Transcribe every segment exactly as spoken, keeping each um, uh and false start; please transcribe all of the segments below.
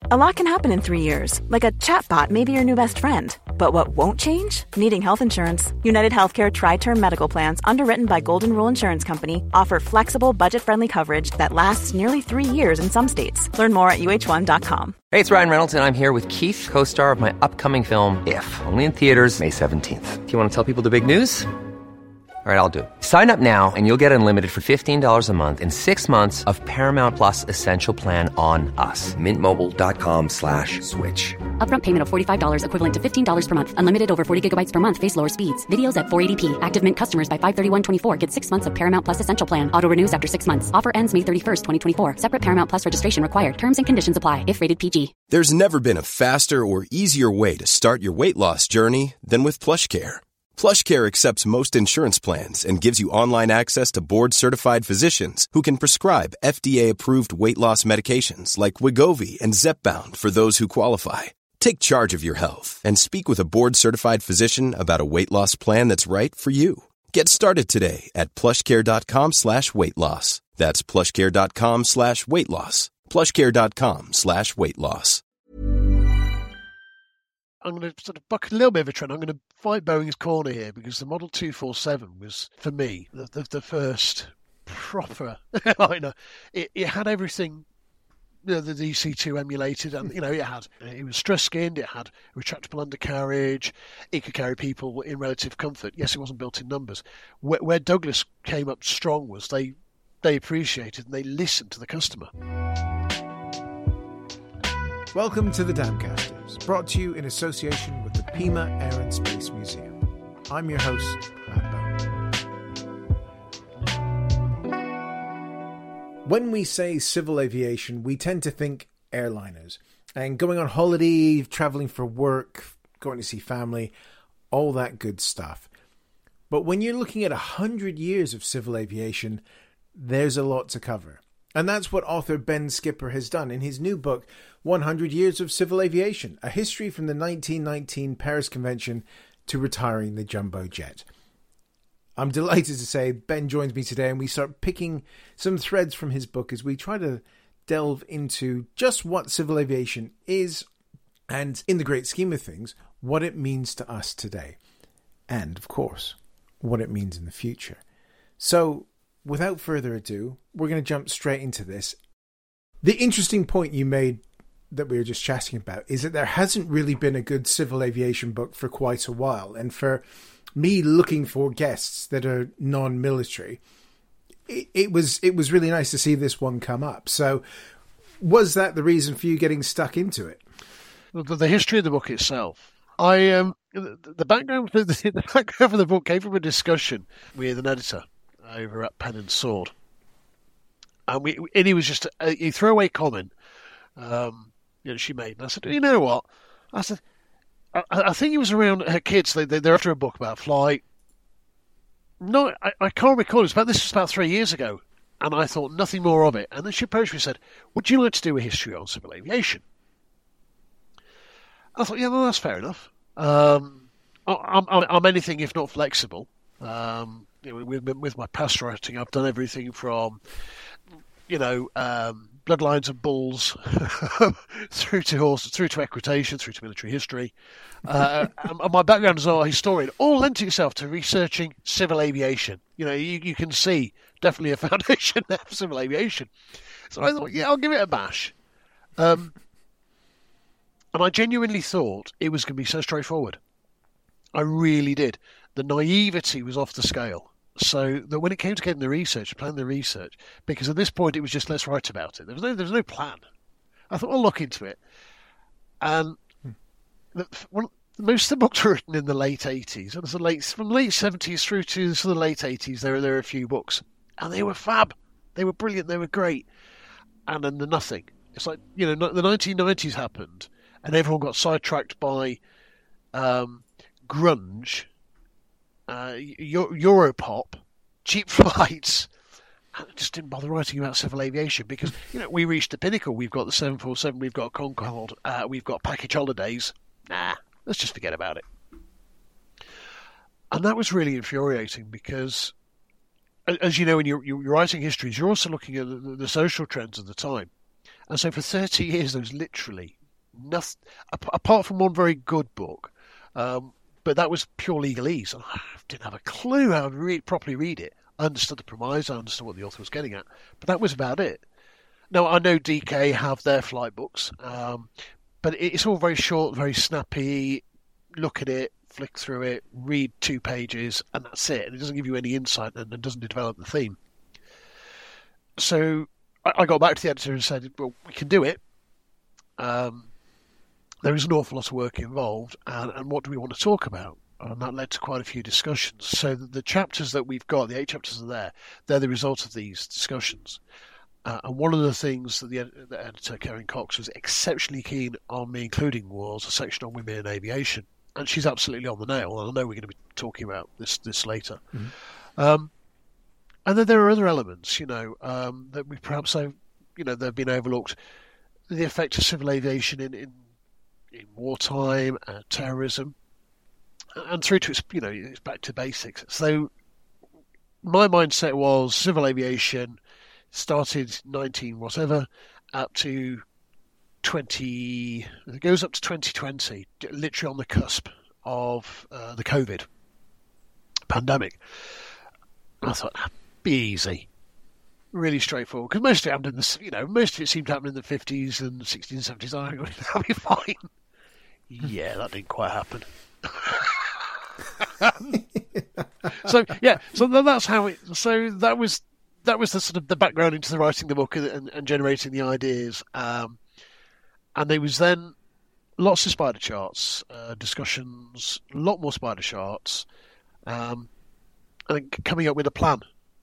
A lot can happen in three years, like a chatbot may be your new best friend. But what won't change? Needing health insurance. United Healthcare Tri-Term Medical Plans, underwritten by Golden Rule Insurance Company, offer flexible, budget-friendly coverage that lasts nearly three years in some states. Learn more at U H one dot com. Hey, it's Ryan Reynolds, and I'm here with Keith, co-star of my upcoming film, If, only in theaters May seventeenth. Do you want to tell people the big news? All right, I'll do it. Sign up now and you'll get unlimited for fifteen dollars a month and six months of Paramount Plus Essential Plan on us. Mint Mobile dot com slash switch. Upfront payment of forty-five dollars equivalent to fifteen dollars per month. Unlimited over forty gigabytes per month. Face lower speeds. Videos at four eighty p. Active Mint customers by five thirty-one twenty-four get six months of Paramount Plus Essential Plan. Auto renews after six months. Offer ends May thirty-first, twenty twenty-four. Separate Paramount Plus registration required. Terms and conditions apply if rated P G. There's never been a faster or easier way to start your weight loss journey than with PlushCare. PlushCare accepts most insurance plans and gives you online access to board-certified physicians who can prescribe F D A-approved weight loss medications like Wegovy and Zepbound for those who qualify. Take charge of your health and speak with a board-certified physician about a weight loss plan that's right for you. Get started today at plushcare.com slash weight loss. That's plushcare.com slash weight loss. plushcare.com slash weight loss. I'm going to sort of buck a little bit of a trend. I'm going to fight Boeing's corner here because the Model two forty-seven was, for me, the, the, the first proper. I know it, it had everything, you know, the D C two emulated, and you know it had. It was stress skinned. It had retractable undercarriage. It could carry people in relative comfort. Yes, it wasn't built in numbers. Where, where Douglas came up strong was they they appreciated and they listened to the customer. Welcome to the Damcasters, brought to you in association with the Pima Air and Space Museum. I'm your host, Matt Bowen. When we say civil aviation, we tend to think airliners and going on holiday, traveling for work, going to see family, all that good stuff. But when you're looking at a hundred years of civil aviation, there's a lot to cover. And that's what author Ben Skipper has done in his new book, one hundred Years of Civil Aviation, a history from the nineteen nineteen Paris Convention to retiring the jumbo jet. I'm delighted to say Ben joins me today and we start picking some threads from his book as we try to delve into just what civil aviation is and, in the great scheme of things, what it means to us today. And, of course, what it means in the future. So, without further ado, we're going to jump straight into this. The interesting point you made that we were just chatting about is that there hasn't really been a good civil aviation book for quite a while. And for me looking for guests that are non-military, it, it was it was really nice to see this one come up. So was that the reason for you getting stuck into it? The, the history of the book itself. I um the, the background for the, the background for the book came from a discussion with an editor over at Pen and Sword, and we and he was just a, a throwaway comment, um, you know, she made, and I said, you know what? I said, I, I think it was around her kids. They, they they're after a book about flight. No, I, I can't recall. It was about this was about three years ago, and I thought nothing more of it. And then she approached me and said, "Would you like to do a history on civil aviation?" I thought, yeah, well, that's fair enough. Um, I, I'm, I'm anything if not flexible. Um, you know, with, with my past writing, I've done everything from, you know, um, bloodlines of bulls through to horses, through to equitation, through to military history. Uh, and, and my background as a historian all lent itself to researching civil aviation. You know, you, you can see definitely a foundation there for civil aviation. So I thought, yeah, I'll give it a bash. Um, and I genuinely thought it was going to be so straightforward. I really did. The naivety was off the scale. So that when it came to getting the research, planning the research, because at this point it was just let's write about it. There was no, there was no plan. I thought I'll look into it. And the, well, most of the books were written in the late eighties. And the late, from the late seventies through to the late eighties, there, there were a few books. And they were fab. They were brilliant. They were great. And then the nothing. It's like, you know, the nineteen nineties happened and everyone got sidetracked by um, grunge, uh, Europop, cheap flights. I just didn't bother writing about civil aviation because, you know, we reached the pinnacle. We've got the seven forty-seven, we've got Concorde, uh, we've got package holidays. Nah, let's just forget about it. And that was really infuriating because, as you know, when you're, you're writing histories, you're also looking at the, the social trends of the time. And so for thirty years, there was literally nothing apart from one very good book, um, but that was pure legalese, and I didn't have a clue how to read, properly read it. I understood the premise, I understood what the author was getting at, but that was about it. Now, I know D K have their flight books, um, but it's all very short, very snappy. Look at it, flick through it, read two pages, and that's it. And it doesn't give you any insight, and it doesn't develop the theme. So I got back to the editor and said, well, we can do it. Um, there is an awful lot of work involved, and, and what do we want to talk about? And that led to quite a few discussions. So the, the chapters that we've got, the eight chapters are there, they're the result of these discussions. Uh, and one of the things that the, ed- the editor, Karen Cox, was exceptionally keen on me including was a section on women in aviation. And she's absolutely on the nail. And I know we're going to be talking about this, this later. Mm-hmm. Um, and then there are other elements, you know, um, that we perhaps have, you know, they've been overlooked. The effect of civil aviation in, in, in wartime, uh, terrorism, and through to its, you know, it's back to basics. So my mindset was civil aviation started nineteen whatever up to twenty. It goes up to twenty twenty, literally on the cusp of uh, the COVID pandemic. I thought, be easy, really straightforward, because most of it happened in the, you know, most of it seemed to happen in the fifties and sixties and seventies. I thought, that'll be fine. Yeah, that didn't quite happen. so yeah, so that's how it. So that was that was the sort of the background into the writing the book and, and generating the ideas. Um, and there was then lots of spider charts, uh, discussions, a lot more spider charts, um, and coming up with a plan.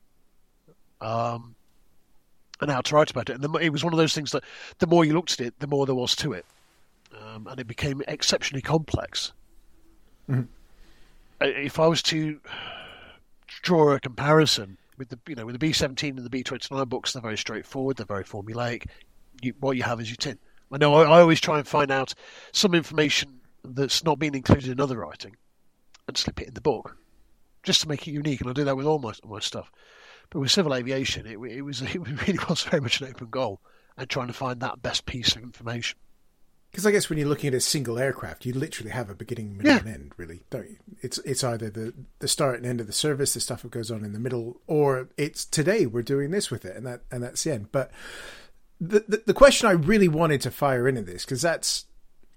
Um, and how to write about it. And the, it was one of those things that the more you looked at it, the more there was to it, um, and it became exceptionally complex. Mm-hmm. If I was to draw a comparison with the, you know, with the B seventeen and the B twenty-nine books, they're very straightforward. They're very formulaic. You, what you have is your tin. I know I, I always try and find out some information that's not been included in other writing and slip it in the book, just to make it unique. And I do that with all my my stuff. But with civil aviation, it, it was it really was very much an open goal and trying to find that best piece of information. Because I guess when you're looking at a single aircraft, you literally have a beginning, middle, yeah. and end, really, don't you? It's it's either the, the start and end of the service, the stuff that goes on in the middle, or it's today we're doing this with it, and that and that's the end. But the the, the question I really wanted to fire into this, because that's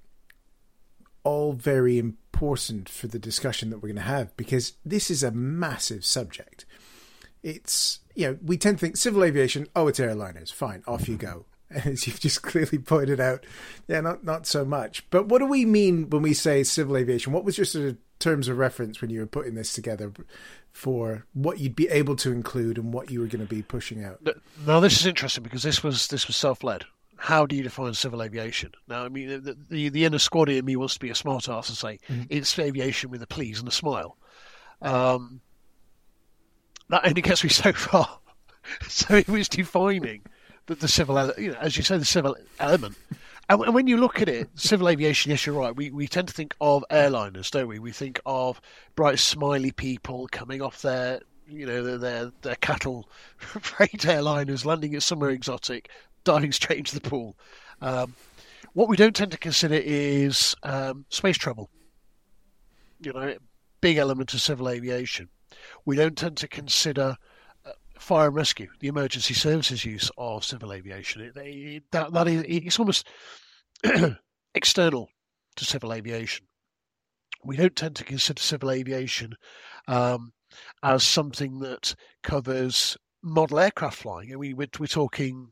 all very important for the discussion that we're going to have, because this is a massive subject. It's, you know, we tend to think civil aviation, oh, it's airliners, fine, off you go. As you've just clearly pointed out, yeah, not not so much. But what do we mean when we say civil aviation? What was your sort of terms of reference when you were putting this together for what you'd be able to include and what you were going to be pushing out? Now, this is interesting because this was this was self-led. How do you define civil aviation? Now, I mean, the the, the inner squaddy in me wants to be a smart ass and say mm-hmm. it's aviation with a please and a smile. Um, that only gets me so far. So it was defining the, the civil, you know, as you say, the civil element. And, and when you look at it, civil aviation, yes, you're right. We we tend to think of airliners, don't we? We think of bright, smiley people coming off their, you know, their their, their cattle freight airliners, landing at somewhere exotic, diving straight into the pool. Um, what we don't tend to consider is um, space travel. You know, big element of civil aviation. We don't tend to consider uh, fire and rescue, the emergency services use of civil aviation. It, it, that, that is, it's almost external to civil aviation. We don't tend to consider civil aviation um, as something that covers model aircraft flying. I mean, we're, we're talking,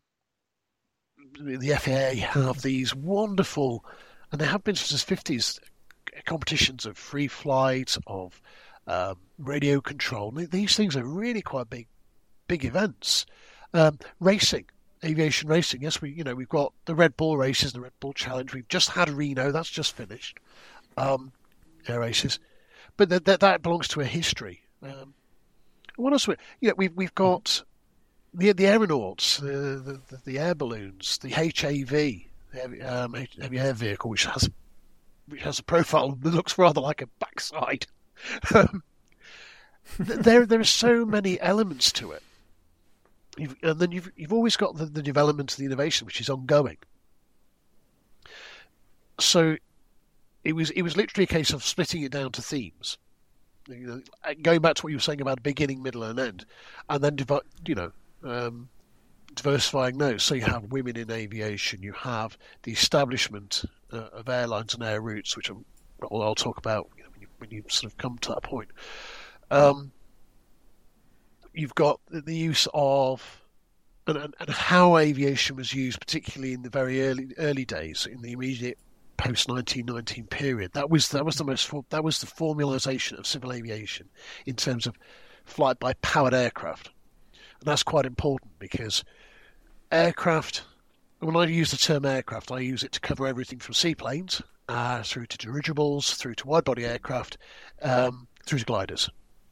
the F A A have these wonderful, and there have been since the fifties, competitions of free flight, of um, radio control. These things are really quite big, big events. Um, racing, aviation racing. Yes, we, you know, we've got the Red Bull races, the Red Bull Challenge. We've just had Reno. That's just finished. Um, air races, but that that, that belongs to a history. Um, what else? We, you know, we've we've got the the aeronauts, the the, the air balloons, the H A V, the heavy, um, heavy air vehicle, which has which has a profile that looks rather like a backside. Um, there, there are so many elements to it, you've, and then you've you've always got the, the development of the innovation, which is ongoing. so it was it was literally a case of splitting it down to themes. You know, going back to what you were saying about beginning, middle, and end, and then divi- you know um, diversifying those. So you have women in aviation, you have the establishment uh, of airlines and air routes, which I'm, I'll, I'll talk about you know, when, you, when you sort of come to that point. Um, you've got the use of and, and, and how aviation was used, particularly in the very early early days, in the immediate post nineteen nineteen period. That was that was the most that was the formalisation of civil aviation in terms of flight by powered aircraft, and that's quite important because aircraft. When I use the term aircraft, I use it to cover everything from seaplanes uh, through to dirigibles, through to wide-body aircraft, um, through to gliders.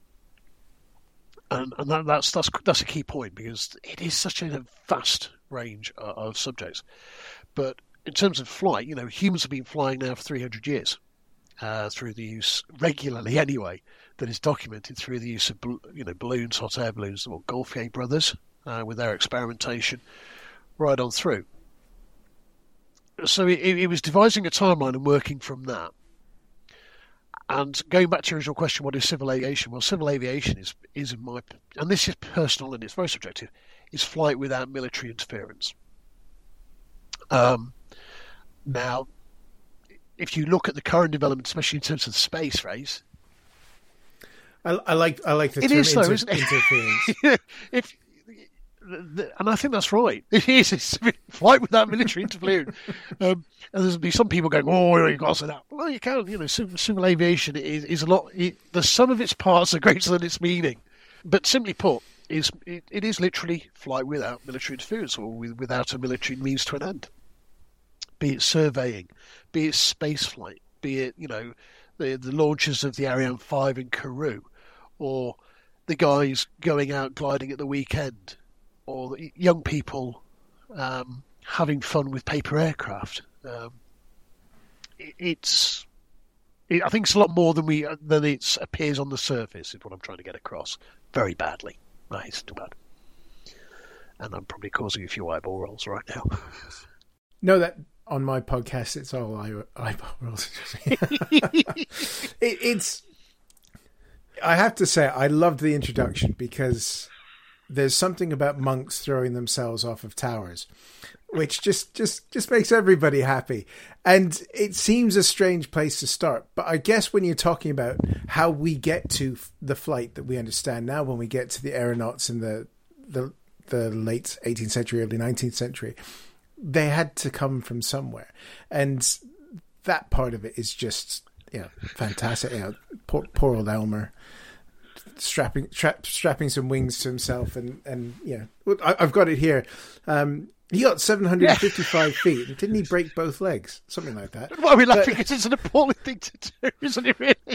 And, and that, that's that's that's a key point because it is such a vast range of, of subjects. But in terms of flight, you know, humans have been flying now for three hundred years uh, through the use, regularly anyway, that is documented through the use of, you know, balloons, hot air balloons, or Montgolfier brothers uh, with their experimentation right on through. So it, it was devising a timeline and working from that. And going back to your original question, what is civil aviation? Well, civil aviation is, is in my, and this is personal and it's very subjective, is flight without military interference. Um, now, if you look at the current development, especially in terms of the space race, I, I like I like the it term is, though, inter- isn't it? interference. if, and I think that's right. It is. It's flight without military interference. Um, and there's be some people going, "Oh, you can't say that." Well, you can. You know, civil, civil aviation is, is a lot. It, the sum of its parts are greater than its meaning. But simply put, is it, it is literally flight without military interference, or with, without a military means to an end. Be it surveying, be it space flight, be it you know the the launches of the Ariane five in Kourou, or the guys going out gliding at the weekend, or the young people um, having fun with paper aircraft. Um, it, it's, it, I think it's a lot more than we than it appears on the surface. Is what I'm trying to get across. Very badly. No, it's too bad. And I'm probably causing a few eyeball rolls right now. No, that on my podcast, it's all eye, eyeball rolls. it, it's. I have to say, I loved the introduction because there's something about monks throwing themselves off of towers, which just, just, just makes everybody happy. And it seems a strange place to start. But I guess when you're talking about how we get to the flight that we understand now, when we get to the aeronauts in the, the, the late eighteenth century, early nineteenth century, they had to come from somewhere. And that part of it is just, you know, fantastic. You know, poor, poor old Elmer. Strapping tra- strapping some wings to himself, and and yeah, I, I've got it here. Um, he got seven hundred fifty-five yeah. feet. Didn't he break both legs? Something like that. Why are we laughing? Because it's an appalling thing to do, isn't it? Really?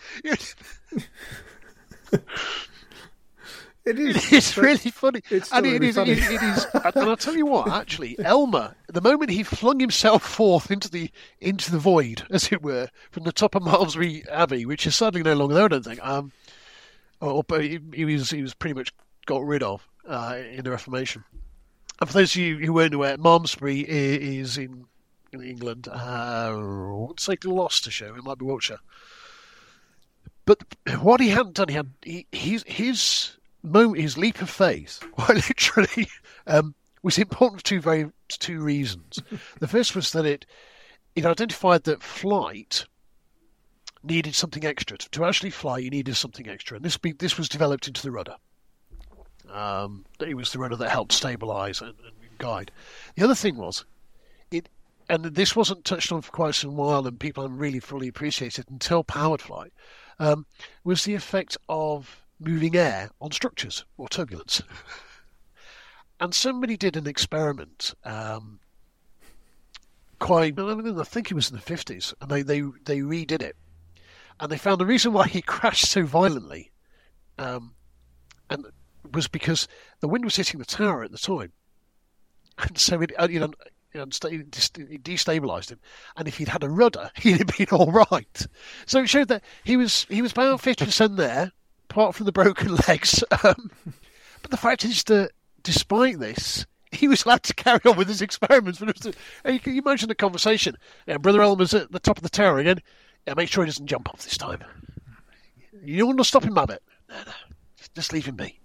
It is. It's really funny. It's and it, really is, funny. It, it is. And I'll tell you what. Actually, Elmer, the moment he flung himself forth into the into the void, as it were, from the top of Malmesbury Abbey, which is sadly no longer there, I don't think. Um. Or, but he, he was he was pretty much got rid of uh, in the Reformation. And for those of you who weren't aware, Malmesbury is in, in England. Uh, I wouldn't say Gloucestershire, it might be Wiltshire. But what he hadn't done, he had he, his his moment, his leap of faith, quite literally, um, was important for two very two reasons. The first was that it it identified that flight needed something extra. To actually fly, you needed something extra. And this be, this was developed into the rudder. Um, it was the rudder that helped stabilise and, and guide. The other thing was, it, and this wasn't touched on for quite some while, and people haven't really fully appreciated until powered flight, um, was the effect of moving air on structures, or turbulence. And somebody did an experiment um, quite, I think it was in the fifties, and they, they, they redid it. And they found the reason why he crashed so violently um, and was because the wind was hitting the tower at the time. And so it, you know, it destabilised him. And if he'd had a rudder, he'd have been all right. So it showed that he was he was about fifty percent there, apart from the broken legs. Um, but the fact is that despite this, he was allowed to carry on with his experiments. But it was a, you can you imagine the conversation. Yeah, Brother Elmer's at the top of the tower again. Yeah, make sure he doesn't jump off this time. You don't want to stop him, Mabbott. No, no, just, just leave him be.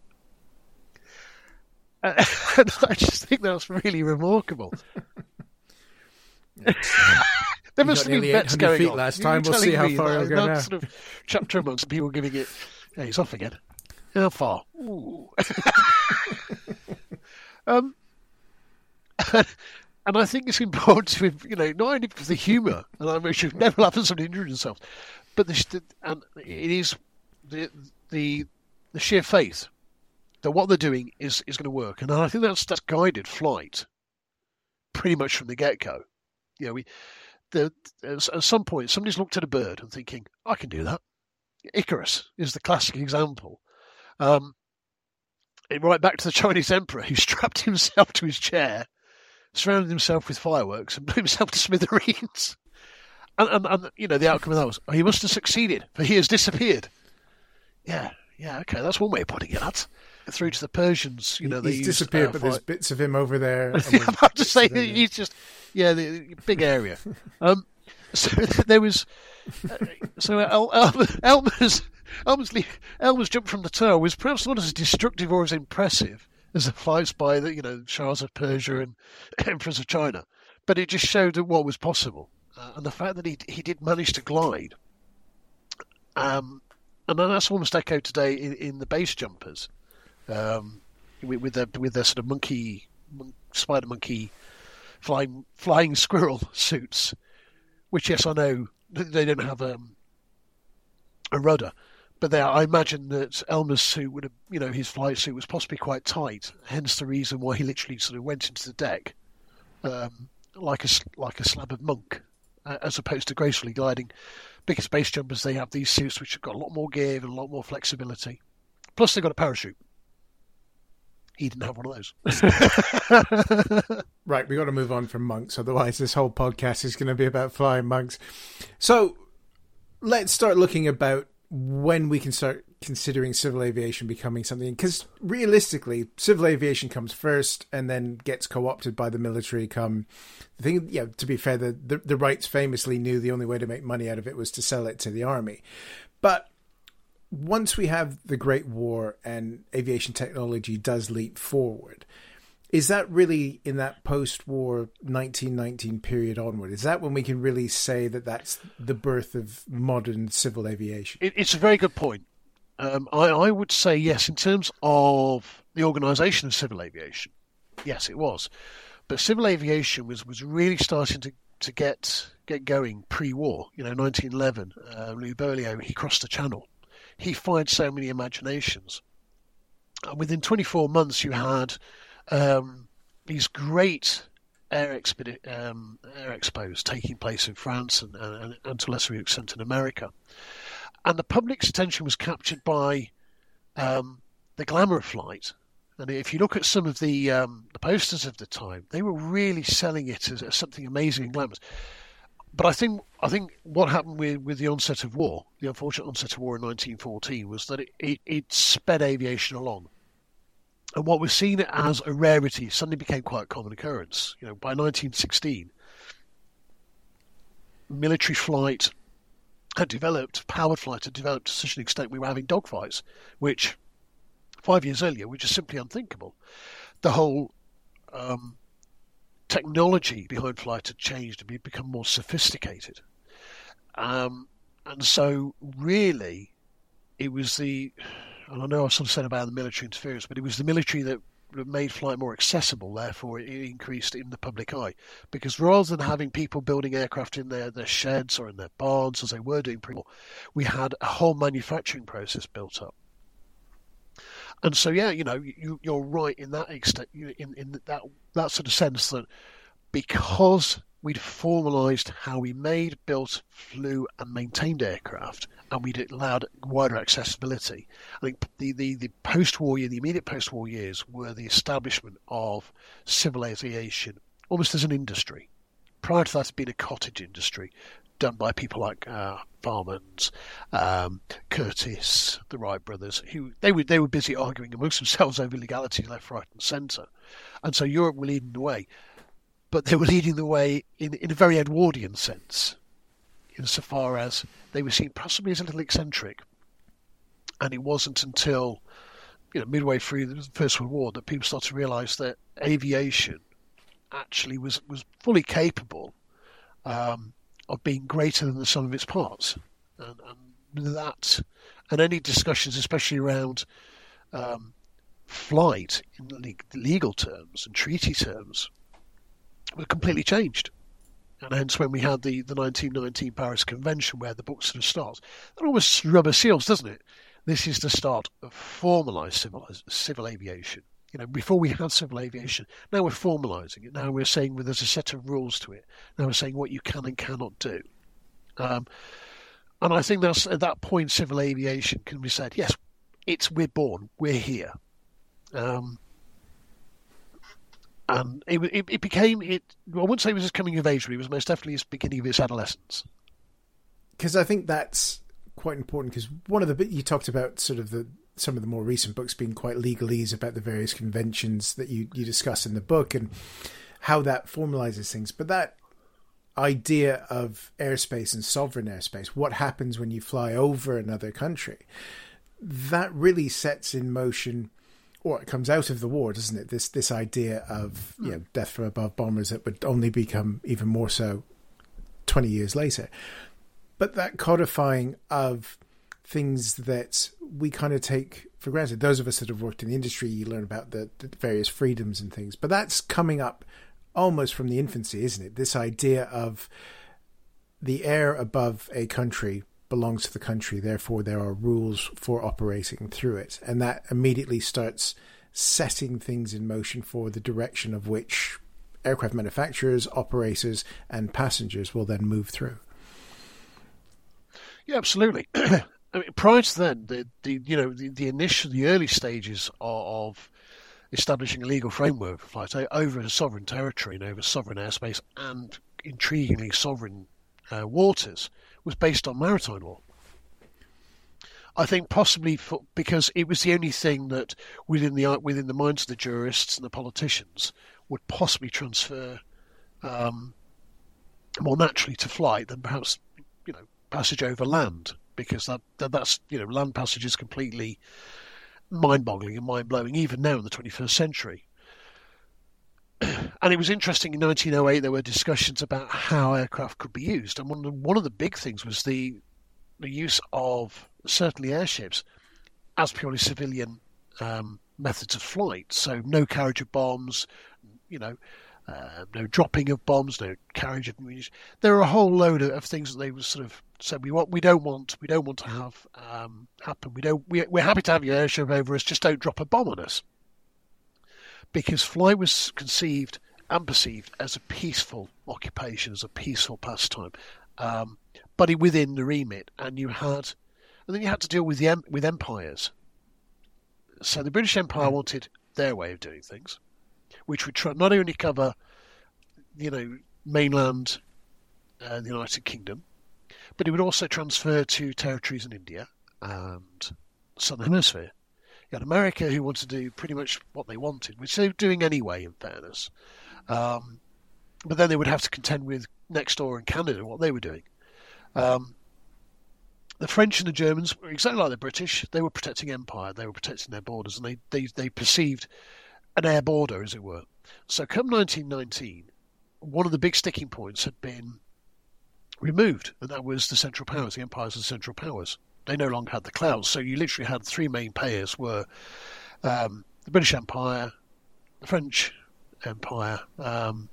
Uh, and I just think that's really remarkable. There must have been bets going feet on. last time. We'll see how far he'll go now. Sort of chapter amongst people giving it. Yeah, he's off again. How far? Ooh. um, and I think it's important to, you know, not only because of the humour, and I mean, should never laugh at somebody injuring themselves, but the, and it is the the the sheer faith that what they're doing is is going to work, and I think that's that's guided flight pretty much from the get go. You know, we. The, at some point, somebody's looked at a bird and thinking, I can do that. Icarus is the classic example. Um, right back to the Chinese emperor who strapped himself to his chair, surrounded himself with fireworks and blew himself to smithereens. And, and, and you know, the outcome of that was, oh, he must have succeeded, for he has disappeared. Yeah, yeah, okay, that's one way of putting it. That's through to the Persians, you know, he's they disappeared, used, uh, but there's bits of him over there. I'm about to say he's just, yeah, the, the big area. Um, so there was, uh, so El, El, Elmer's Elmer's Elmer's jump from the tower was perhaps not as destructive or as impressive as the flights by the, you know, Shahs of Persia and Emperors of China, but it just showed what was possible, uh, and the fact that he he did manage to glide. Um, and that's almost echoed today in, in the base jumpers. Um, with, with their with their sort of monkey, mon- spider monkey, flying flying squirrel suits, which yes, I know they don't have um, a rudder, but they are, I imagine that Elmer's suit would have, you know, his flight suit was possibly quite tight, hence the reason why he literally sort of went into the deck um, like a like a slab of monk, uh, as opposed to gracefully gliding. Because base jumpers, they have these suits which have got a lot more give and a lot more flexibility. Plus, they've got a parachute. He didn't have one of those. Right, we got to move on from monks, otherwise this whole podcast is going to be about flying monks. So let's start looking about when we can start considering civil aviation becoming something, because realistically, civil aviation comes first and then gets co-opted by the military. Come, the thing, yeah. To be fair, the, the the Wrights famously knew the only way to make money out of it was to sell it to the army, but once we have the Great War and aviation technology does leap forward, is that really in that post-war nineteen nineteen period onward? Is that when we can really say that that's the birth of modern civil aviation? It, it's a very good point. Um, I, I would say yes, in terms of the organisation of civil aviation. Yes, it was. But civil aviation was, was really starting to, to get get going pre-war. You know, nineteen eleven, uh, Louis Berlioz, he crossed the Channel. He fired so many imaginations. And within twenty-four months, you had um, these great air, expedi- um, air expos taking place in France and, and, and to a lesser extent in America. And the public's attention was captured by um, the glamour of flight. And if you look at some of the, um, the posters of the time, they were really selling it as, as something amazing and glamorous. But I think I think what happened with, with the onset of war, the unfortunate onset of war in nineteen fourteen, was that it, it, it sped aviation along. And what was seen as a rarity suddenly became quite a common occurrence. You know, by nineteen sixteen, military flight had developed, powered flight had developed to such an extent we were having dogfights, which five years earlier were just simply unthinkable. The whole um, technology behind flight had changed and become more sophisticated. Um, and so really it was the, and I know I've sort of said about the military interference, but it was the military that made flight more accessible, therefore it increased in the public eye. Because rather than having people building aircraft in their, their sheds or in their barns, as they were doing pre-war, we had a whole manufacturing process built up. And so, yeah, you know, you, you're right in that extent, in, in that that sort of sense that because we'd formalised how we made, built, flew and maintained aircraft, and we'd allowed wider accessibility, I think the, the, the post-war year, the immediate post-war years were the establishment of civil aviation almost as an industry. prior to that, had been a cottage industry done by people like uh, Farmans, um, Curtis, the Wright brothers, who they were they were busy arguing amongst themselves over legality left, right, and centre, and so Europe were leading the way, but they were leading the way in in a very Edwardian sense, insofar as they were seen possibly as a little eccentric, and it wasn't until you know midway through the First World War that people started to realise that aviation actually was was fully capable um, of being greater than the sum of its parts, and, and that, and any discussions, especially around um, flight in legal terms and treaty terms, were completely changed. And hence, when we had the, the nineteen nineteen Paris Convention, where the book sort of starts, that almost rubber seals, doesn't it? This is the start of formalised civil, civil aviation. You know, before we had civil aviation, now we're formalising it. Now we're saying well, there's a set of rules to it. Now we're saying what you can and cannot do. Um, and I think that's at that point, civil aviation can be said, yes, it's we're born, we're here. Um, and it, it, it became, it. I wouldn't say it was its coming of age, but it was most definitely its beginning of its adolescence. Because I think that's quite important, because one of the bit you talked about sort of the some of the more recent books being quite legalese about the various conventions that you, you discuss in the book and how that formalizes things. But that idea of airspace and sovereign airspace, what happens when you fly over another country, that really sets in motion, or it comes out of the war, doesn't it? This this idea of you know death from above bombers that would only become even more so twenty years later. But that codifying of things that we kind of take for granted. Those of us that have worked in the industry, you learn about the, the various freedoms and things. But that's coming up almost from the infancy, isn't it? This idea of the air above a country belongs to the country, therefore there are rules for operating through it. And that immediately starts setting things in motion for the direction of which aircraft manufacturers, operators, and passengers will then move through. Yeah, absolutely. I mean, prior to then, the, the you know the, the initial, the early stages of, of establishing a legal framework for flight over a sovereign territory and over sovereign airspace and intriguingly sovereign uh, waters was based on maritime law. I think possibly for, because it was the only thing that within the within the minds of the jurists and the politicians would possibly transfer um, more naturally to flight than perhaps you know passage over land. Because that, that that's you know land passage is completely mind-boggling and mind-blowing even now in the twenty-first century. And it was interesting in nineteen oh eight there were discussions about how aircraft could be used, and one of the, one of the big things was the the use of certainly airships as purely civilian um, methods of flight. So no carriage of bombs, you know. Uh, no dropping of bombs, no carriage of munitions. There are a whole load of, of things that they were sort of said we want, we don't want, we don't want to have um, happen. We don't. We, we're happy to have your airship over us. Just don't drop a bomb on us. Because flight was conceived and perceived as a peaceful occupation, as a peaceful pastime, um, but it, within the remit. And you had, and then you had to deal with the with empires. So the British Empire wanted their way of doing things, which would try, not only cover, you know, mainland, uh, the United Kingdom, but it would also transfer to territories in India and the Southern Hemisphere. You had America, who wanted to do pretty much what they wanted, which they were doing anyway, in fairness. Um, but then they would have to contend with next door in Canada, what they were doing. Um, the French and the Germans were exactly like the British. They were protecting empire. They were protecting their borders, and they, they, they perceived an air border, as it were. So come nineteen nineteen, one of the big sticking points had been removed, and that was the Central Powers, the empires of the Central Powers. They no longer had the clouds, so you literally had three main players were um, the British Empire, the French Empire, um,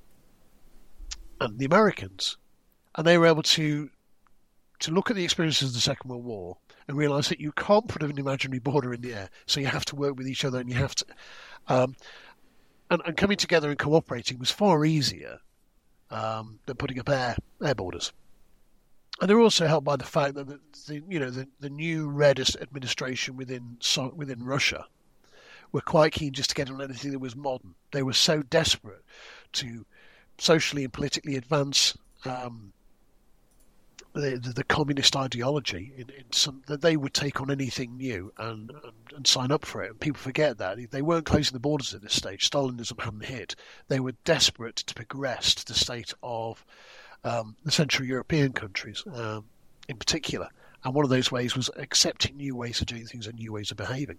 and the Americans. And they were able to to look at the experiences of the Second World War and realise that you can't put an imaginary border in the air, so you have to work with each other, and you have to... Um, and, and coming together and cooperating was far easier um, than putting up air, air borders. And they're also helped by the fact that the, the you know the, the new Red administration within within Russia were quite keen just to get on anything that was modern. They were so desperate to socially and politically advance um, the, the, the communist ideology, in, in some, that they would take on anything new and, and, and sign up for it. And people forget that. They weren't closing the borders at this stage. Stalinism hadn't hit. They were desperate to progress to the state of um, the Central European countries um, in particular. And one of those ways was accepting new ways of doing things and new ways of behaving.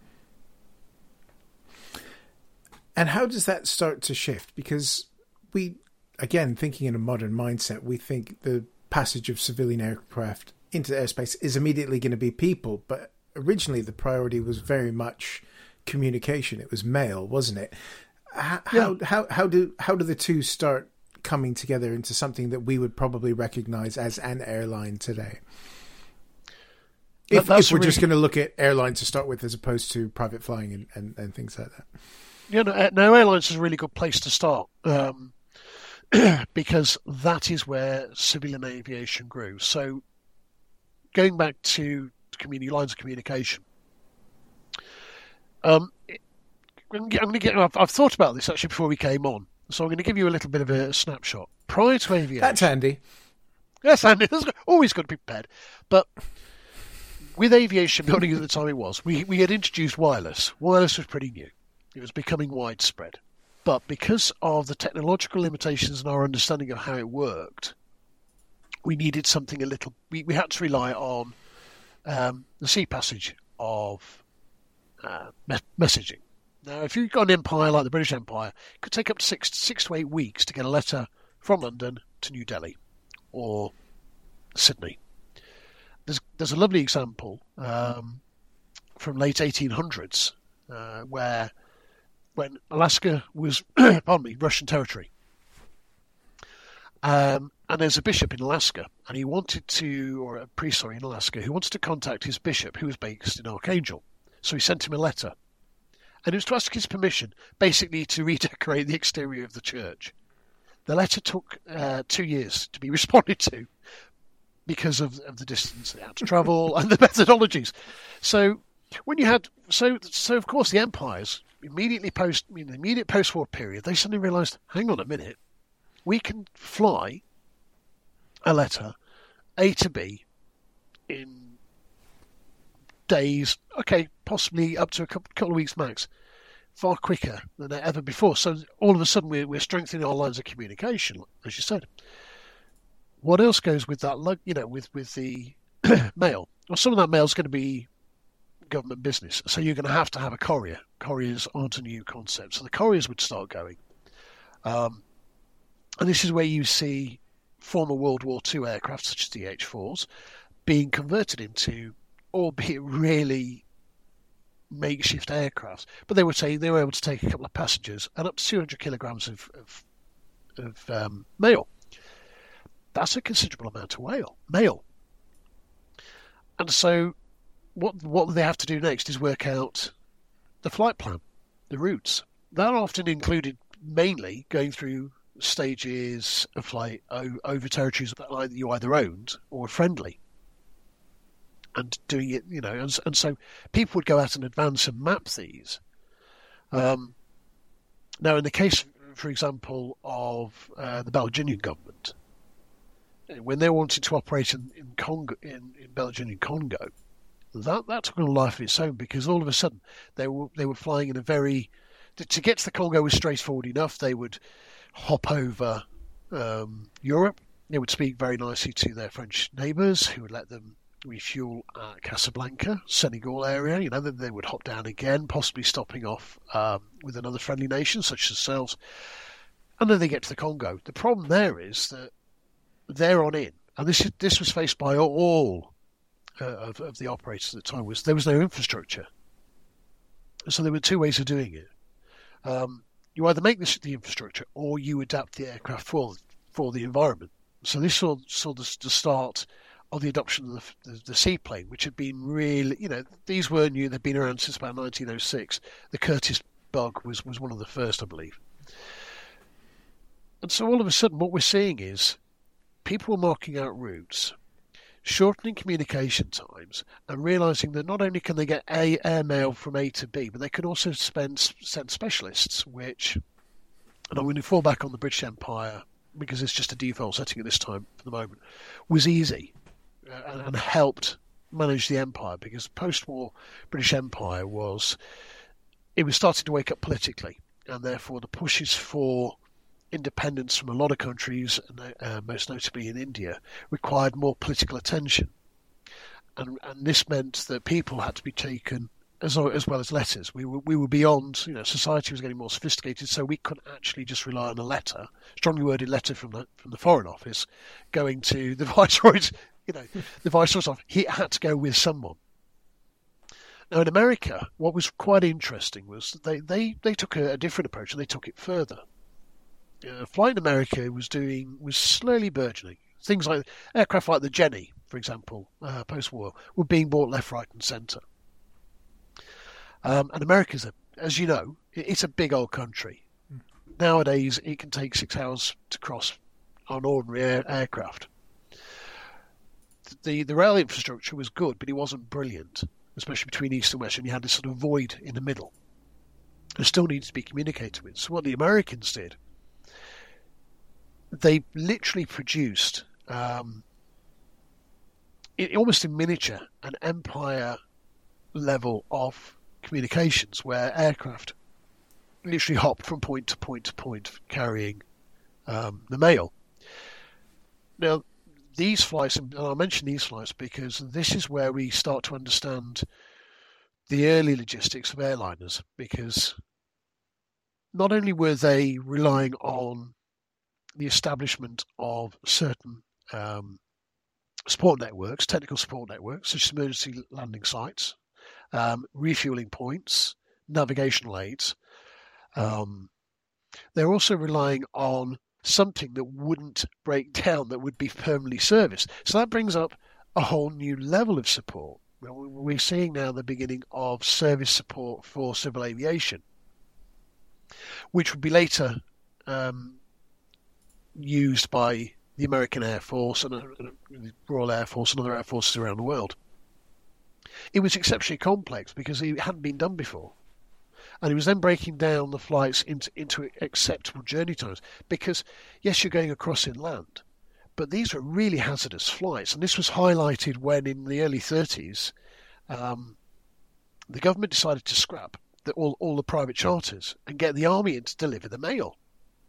And how does that start to shift? Because we, again, thinking in a modern mindset, we think the passage of civilian aircraft into airspace is immediately going to be people. But originally the priority was very much communication. It was mail, wasn't it? How, yeah. how, how, how, do, how do the two start coming together into something that we would probably recognize as an airline today? If, if we're really... just going to look at airlines to start with as opposed to private flying and, and, and things like that. Yeah, no, no, airlines is a really good place to start um, because that is where civilian aviation grew. So going back to community lines of communication, um, I'm going to get. I've, I've thought about this actually before we came on, so I'm going to give you a little bit of a snapshot. Prior to aviation, that's handy. Yes, Andy. That's always got to be prepared, but. With aviation building at the time it was, we, we had introduced wireless. Wireless was pretty new. It was becoming widespread. But because of the technological limitations and our understanding of how it worked, we needed something a little... We, we had to rely on um, the sea passage of uh, me- messaging. Now, if you've got an empire like the British Empire, it could take up to six, six to eight weeks to get a letter from London to New Delhi or Sydney. There's, there's a lovely example um, from late eighteen hundreds uh, where when Alaska was, pardon me, Russian territory. Um, and there's a bishop in Alaska, and he wanted to, or a priest, sorry, in Alaska, who wanted to contact his bishop, who was based in Archangel. So he sent him a letter. And it was to ask his permission, basically to redecorate the exterior of the church. The letter took uh, two years to be responded to, because of, of the distance they had to travel and the methodologies. So when you had, so so of course the empires immediately post, I mean, the immediate post-war period, they suddenly realised, hang on a minute, we can fly a letter A to B in days, okay, possibly up to a couple, couple of weeks max, far quicker than ever before. So all of a sudden we're, we're strengthening our lines of communication, as you said. What else goes with that, you know, with, with the mail? Well, some of that mail is going to be government business. So you're going to have to have a courier. Couriers aren't a new concept. So the couriers would start going. Um, and this is where you see former World War Two aircraft, such as the H fours, being converted into, albeit really makeshift aircraft. But they were saying they were able to take a couple of passengers and up to two hundred kilograms of, of, of um, mail. That's a considerable amount of mail. mail. And so what what they have to do next is work out the flight plan, the routes. That often included mainly going through stages of flight over territories that you either owned or were friendly. And doing it, you know, and, and so people would go out in advance and map these. Um, now, in the case, for example, of uh, the Belgian government, when they wanted to operate in in, Congo, in, in Belgium and Congo, that that took on a life of its own, because all of a sudden they were they were flying in a very to, to get to the Congo was straightforward enough. They would hop over um, Europe. They would speak very nicely to their French neighbours, who would let them refuel at Casablanca, Senegal area. You know, then they would hop down again, possibly stopping off um, with another friendly nation such as themselves, and then they get to the Congo. The problem there is that they're on in, and this is, this was faced by all uh, of, of the operators at the time, was there was no infrastructure. So there were two ways of doing it. Um, you either make this the infrastructure, or you adapt the aircraft for for the environment. So this saw, saw the, the start of the adoption of the, the, the seaplane, which had been really, you know, these were new, they'd been around since about nineteen oh six. The Curtiss Bug was, was one of the first, I believe. And so all of a sudden what we're seeing is people were marking out routes, shortening communication times, and realising that not only can they get a airmail from A to B, but they can also spend, send specialists, which and I'm going to fall back on the British Empire because it's just a default setting at this time for the moment, was easy uh, and, and helped manage the empire, because post-war British Empire was, it was starting to wake up politically, and therefore the pushes for independence from a lot of countries, uh, most notably in India, required more political attention. And, and this meant that people had to be taken as, as well as letters. We were, we were beyond, you know, society was getting more sophisticated, so we couldn't actually just rely on a letter, strongly worded letter from the from the Foreign Office, going to the Viceroy's, you know, the Viceroy's office. He had to go with someone. Now in America, what was quite interesting was they, they, they took a, a different approach, and they took it further. Uh, flight in America was doing was slowly burgeoning. Things like aircraft like the Jenny, for example, uh, post-war, were being bought left, right, and centre. Um, and America's, a, as you know, it's a big old country. Mm. Nowadays, it can take six hours to cross on ordinary air, aircraft. The the rail infrastructure was good, but it wasn't brilliant, especially between east and west, and you had this sort of void in the middle. It still needs to be communicated with. So what the Americans did, they literally produced, um, it, almost in miniature, an empire level of communications where aircraft literally hopped from point to point to point carrying um, the mail. Now, these flights, and I'll mention these flights because this is where we start to understand the early logistics of airliners, because not only were they relying on the establishment of certain um, support networks, technical support networks, such as emergency landing sites, um, refueling points, navigational aids. Um, they're also relying on something that wouldn't break down, that would be permanently serviced. So that brings up a whole new level of support. We're seeing now the beginning of service support for civil aviation, which would be later um, used by the American Air Force and the Royal Air Force and other air forces around the world. It was exceptionally complex because it hadn't been done before. And it was then breaking down the flights into, into acceptable journey times. Because, yes, you're going across inland, but these were really hazardous flights. And this was highlighted when, in the early thirties, um, the government decided to scrap the, all, all the private charters and get the army in to deliver the mail.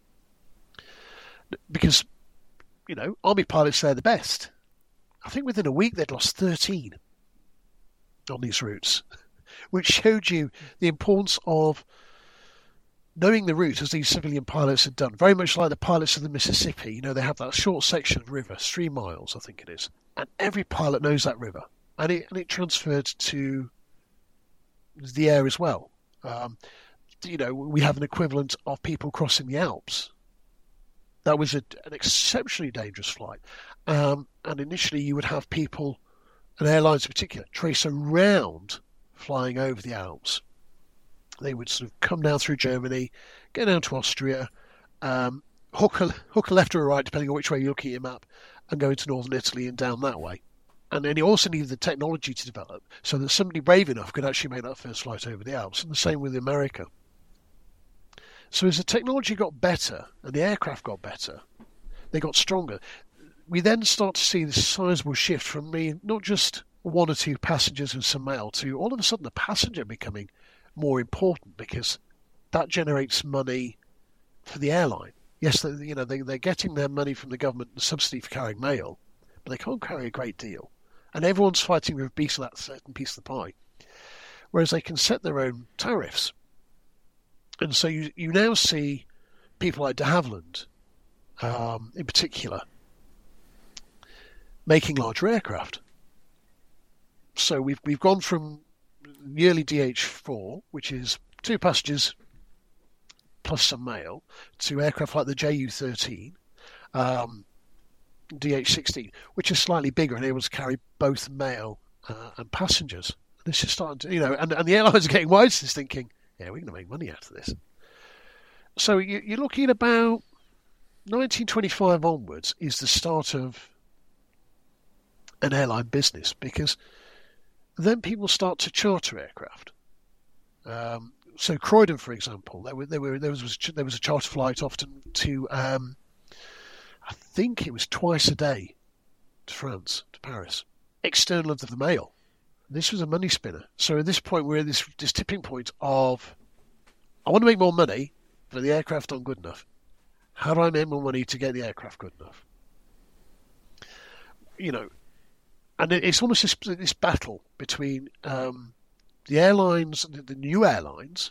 Because, you know, army pilots, they're the best. I think within a week they'd lost thirteen on these routes, which showed you the importance of knowing the route, as these civilian pilots had done. Very much like the pilots of the Mississippi. You know, they have that short section of river, three miles, I think it is. And every pilot knows that river. And it, and it transferred to the air as well. Um, you know, we have an equivalent of people crossing the Alps. That was a, an exceptionally dangerous flight. Um, and initially you would have people, and airlines in particular, trace around flying over the Alps. They would sort of come down through Germany, go down to Austria, um, hook, a, hook a left or a right, depending on which way you look at your map, and go into northern Italy and down that way. And then you also needed the technology to develop so that somebody brave enough could actually make that first flight over the Alps. And the same with America. So as the technology got better and the aircraft got better, they got stronger. We then start to see this sizable shift from being not just one or two passengers and some mail to all of a sudden the passenger becoming more important, because that generates money for the airline. Yes, they, you know, they, they're getting their money from the government, the subsidy for carrying mail, but they can't carry a great deal. And everyone's fighting with a piece of that certain piece of the pie. Whereas they can set their own tariffs. And so you, you now see people like de Havilland, um, in particular, making larger aircraft. So we've we've gone from the early D H four, which is two passengers plus some mail, to aircraft like the J U thirteen, um, D H sixteen, which is slightly bigger and able to carry both mail uh, and passengers. This is starting to, you know, and, and the airlines are getting wise to this, thinking, yeah, we're going to make money out of this. So you, you're looking at about nineteen twenty-five onwards is the start of an airline business, because then people start to charter aircraft. Um, so Croydon, for example, there, were, there, were, there, was, there was a charter flight often to, um, I think it was twice a day to France, to Paris, external of the mail. This was a money spinner. So at this point, we're at this, this tipping point of, I want to make more money, but the aircraft aren't good enough. How do I make more money to get the aircraft good enough? You know, and it's almost this, this battle between um, the airlines, the, the new airlines,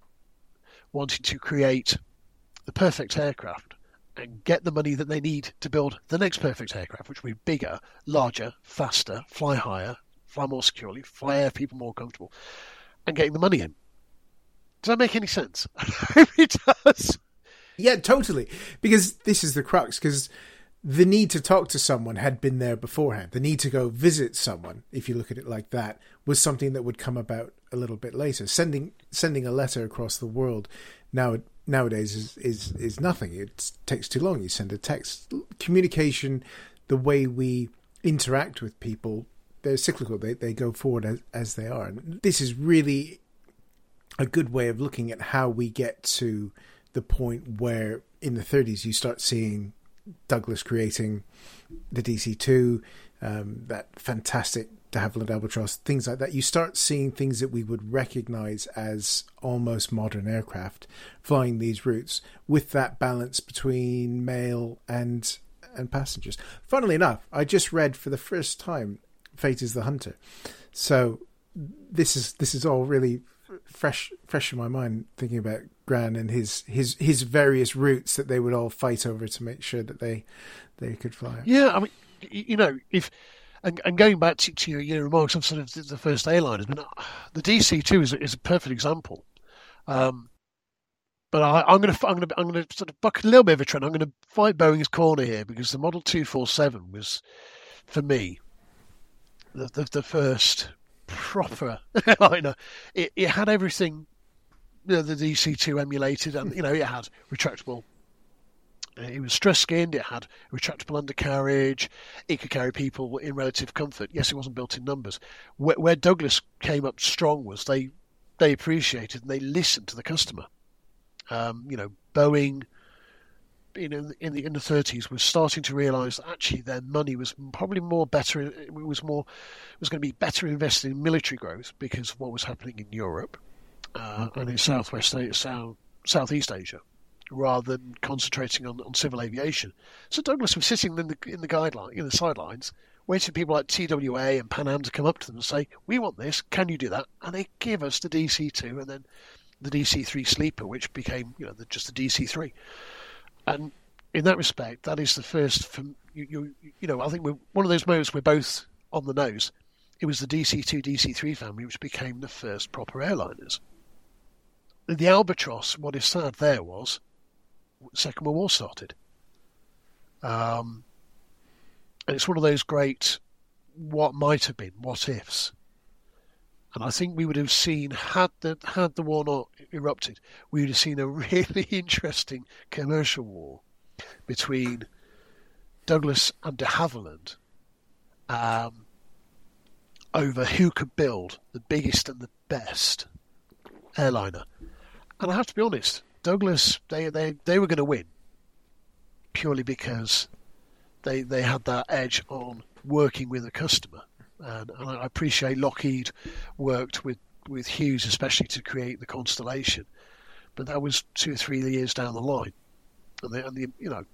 wanting to create the perfect aircraft and get the money that they need to build the next perfect aircraft, which will be bigger, larger, faster, fly higher, fly more securely, fly air people more comfortable, and getting the money in. Does that make any sense? It does. Yeah, totally. Because this is the crux, because the need to talk to someone had been there beforehand. The need to go visit someone, if you look at it like that, was something that would come about a little bit later. Sending sending a letter across the world now nowadays is, is, is nothing. It takes too long. You send a text. Communication, the way we interact with people, they're cyclical. They they go forward as, as they are. And this is really a good way of looking at how we get to the point where in the thirties you start seeing Douglas creating the D C two, um, that fantastic de Havilland Albatross, things like that. You start seeing things that we would recognize as almost modern aircraft flying these routes with that balance between mail and and passengers. Funnily enough, I just read for the first time Fate is the Hunter. So this is this is all really fresh fresh in my mind, thinking about Gran and his his his various routes that they would all fight over to make sure that they they could fly. Yeah, I mean, you know, if and, and going back to, to your, your remarks on sort of the first airliners, I mean, the D C two is is a perfect example. Um, but I, I'm going to I'm going to I'm going to sort of buck a little bit of a trend. I'm going to fight Boeing's corner here, because the Model two forty-seven was, for me, the the, the first proper airliner. It, it had everything, you know, the D C two emulated, and you know, it had retractable. It was stress skinned. It had retractable undercarriage. It could carry people in relative comfort. Yes, it wasn't built in numbers. Where, where Douglas came up strong was they they appreciated and they listened to the customer. Um, you know, Boeing, you know, in the in the thirties was starting to realise that actually their money was probably more better. It was more was going to be better invested in military growth because of what was happening in Europe uh, and in Southwest South Southeast Asia, rather than concentrating on, on civil aviation. So Douglas was sitting in the in the guideline, in the sidelines, waiting for people like T W A and Pan Am to come up to them and say, "We want this. Can you do that?" And they give us the D C two and then the D C three Sleeper, which became, you know, the, just the D C three. And in that respect, that is the first. From, you, you, you know, I think we're one of those moments we're both on the nose. It was the D C two, D C three family which became the first proper airliners. The Albatross, what is sad there was, the Second World War started. Um, and it's one of those great what might have been, what ifs. And I think we would have seen, had the, had the war not erupted, we would have seen a really interesting commercial war between Douglas and de Havilland um, over who could build the biggest and the best airliner. And I have to be honest, Douglas, they they, they were going to win purely because they they had that edge on working with the customer. And, and I appreciate Lockheed worked with, with Hughes especially to create the Constellation, but that was two or three years down the line, and, they, and the, you know.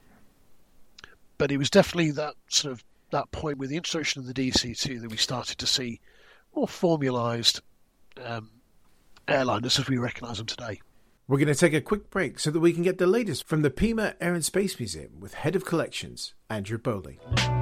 But it was definitely that sort of that point with the introduction of the D C two that we started to see more formalised um, airliners as we recognise them today. We're going to take a quick break so that we can get the latest from the Pima Air and Space Museum with Head of Collections, Andrew Bowley.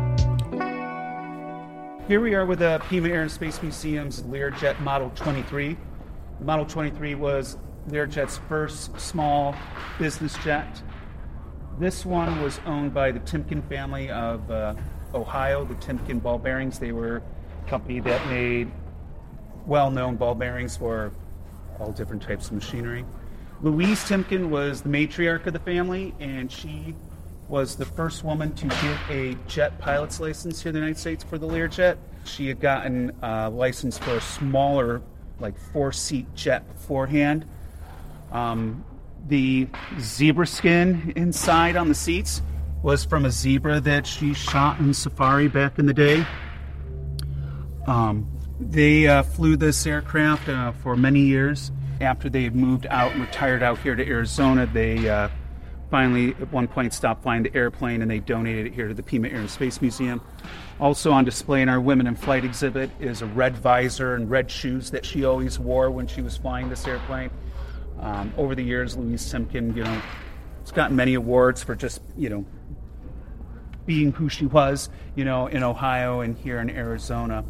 Here we are with the Pima Air and Space Museum's Learjet Model twenty-three. The Model twenty-three was Learjet's first small business jet. This one was owned by the Timken family of uh, Ohio, the Timken ball bearings. They were a company that made well-known ball bearings for all different types of machinery. Louise Timken was the matriarch of the family, and she was the first woman to get a jet pilot's license here in the United States for the Learjet. She had gotten a license for a smaller like four-seat jet beforehand. Um, the zebra skin inside on the seats was from a zebra that she shot in safari back in the day. Um, they uh, flew this aircraft uh, for many years. After they moved out and retired out here to Arizona, they uh, finally at one point stopped flying the airplane and they donated it here to the Pima Air and Space Museum. Also on display in our Women in Flight exhibit is a red visor and red shoes that she always wore when she was flying this airplane. Um, over the years, Louise Simkin, you know, has gotten many awards for just, you know, being who she was, you know, in Ohio and here in Arizona.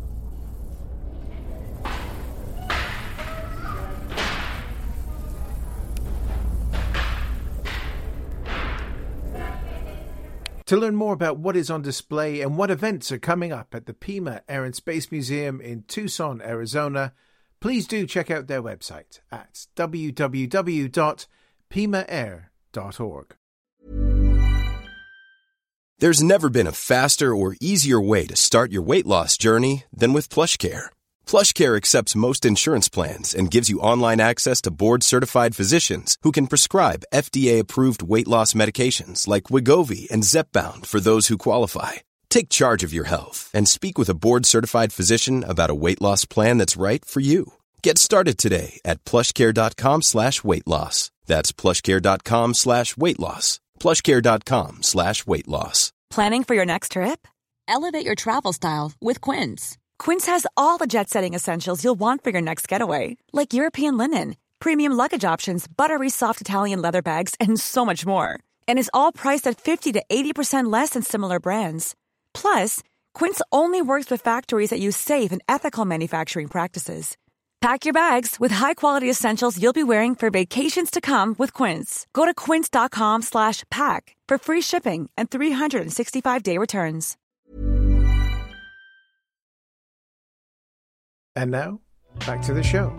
To learn more about what is on display and what events are coming up at the Pima Air and Space Museum in Tucson, Arizona, please do check out their website at w w w dot pima air dot org. There's never been a faster or easier way to start your weight loss journey than with PlushCare. PlushCare accepts most insurance plans and gives you online access to board-certified physicians who can prescribe F D A-approved weight loss medications like Wegovy and Zepbound for those who qualify. Take charge of your health and speak with a board-certified physician about a weight loss plan that's right for you. Get started today at plushcare.com slash weight loss. That's plushcare.com slash weight loss. plushcare.com slash weight loss. Planning for your next trip? Elevate your travel style with Quince. Quince has all the jet-setting essentials you'll want for your next getaway, like European linen, premium luggage options, buttery soft Italian leather bags, and so much more. And is all priced at fifty to eighty percent less than similar brands. Plus, Quince only works with factories that use safe and ethical manufacturing practices. Pack your bags with high-quality essentials you'll be wearing for vacations to come with Quince. Go to quince.com slash pack for free shipping and three sixty-five day returns. And now, back to the show.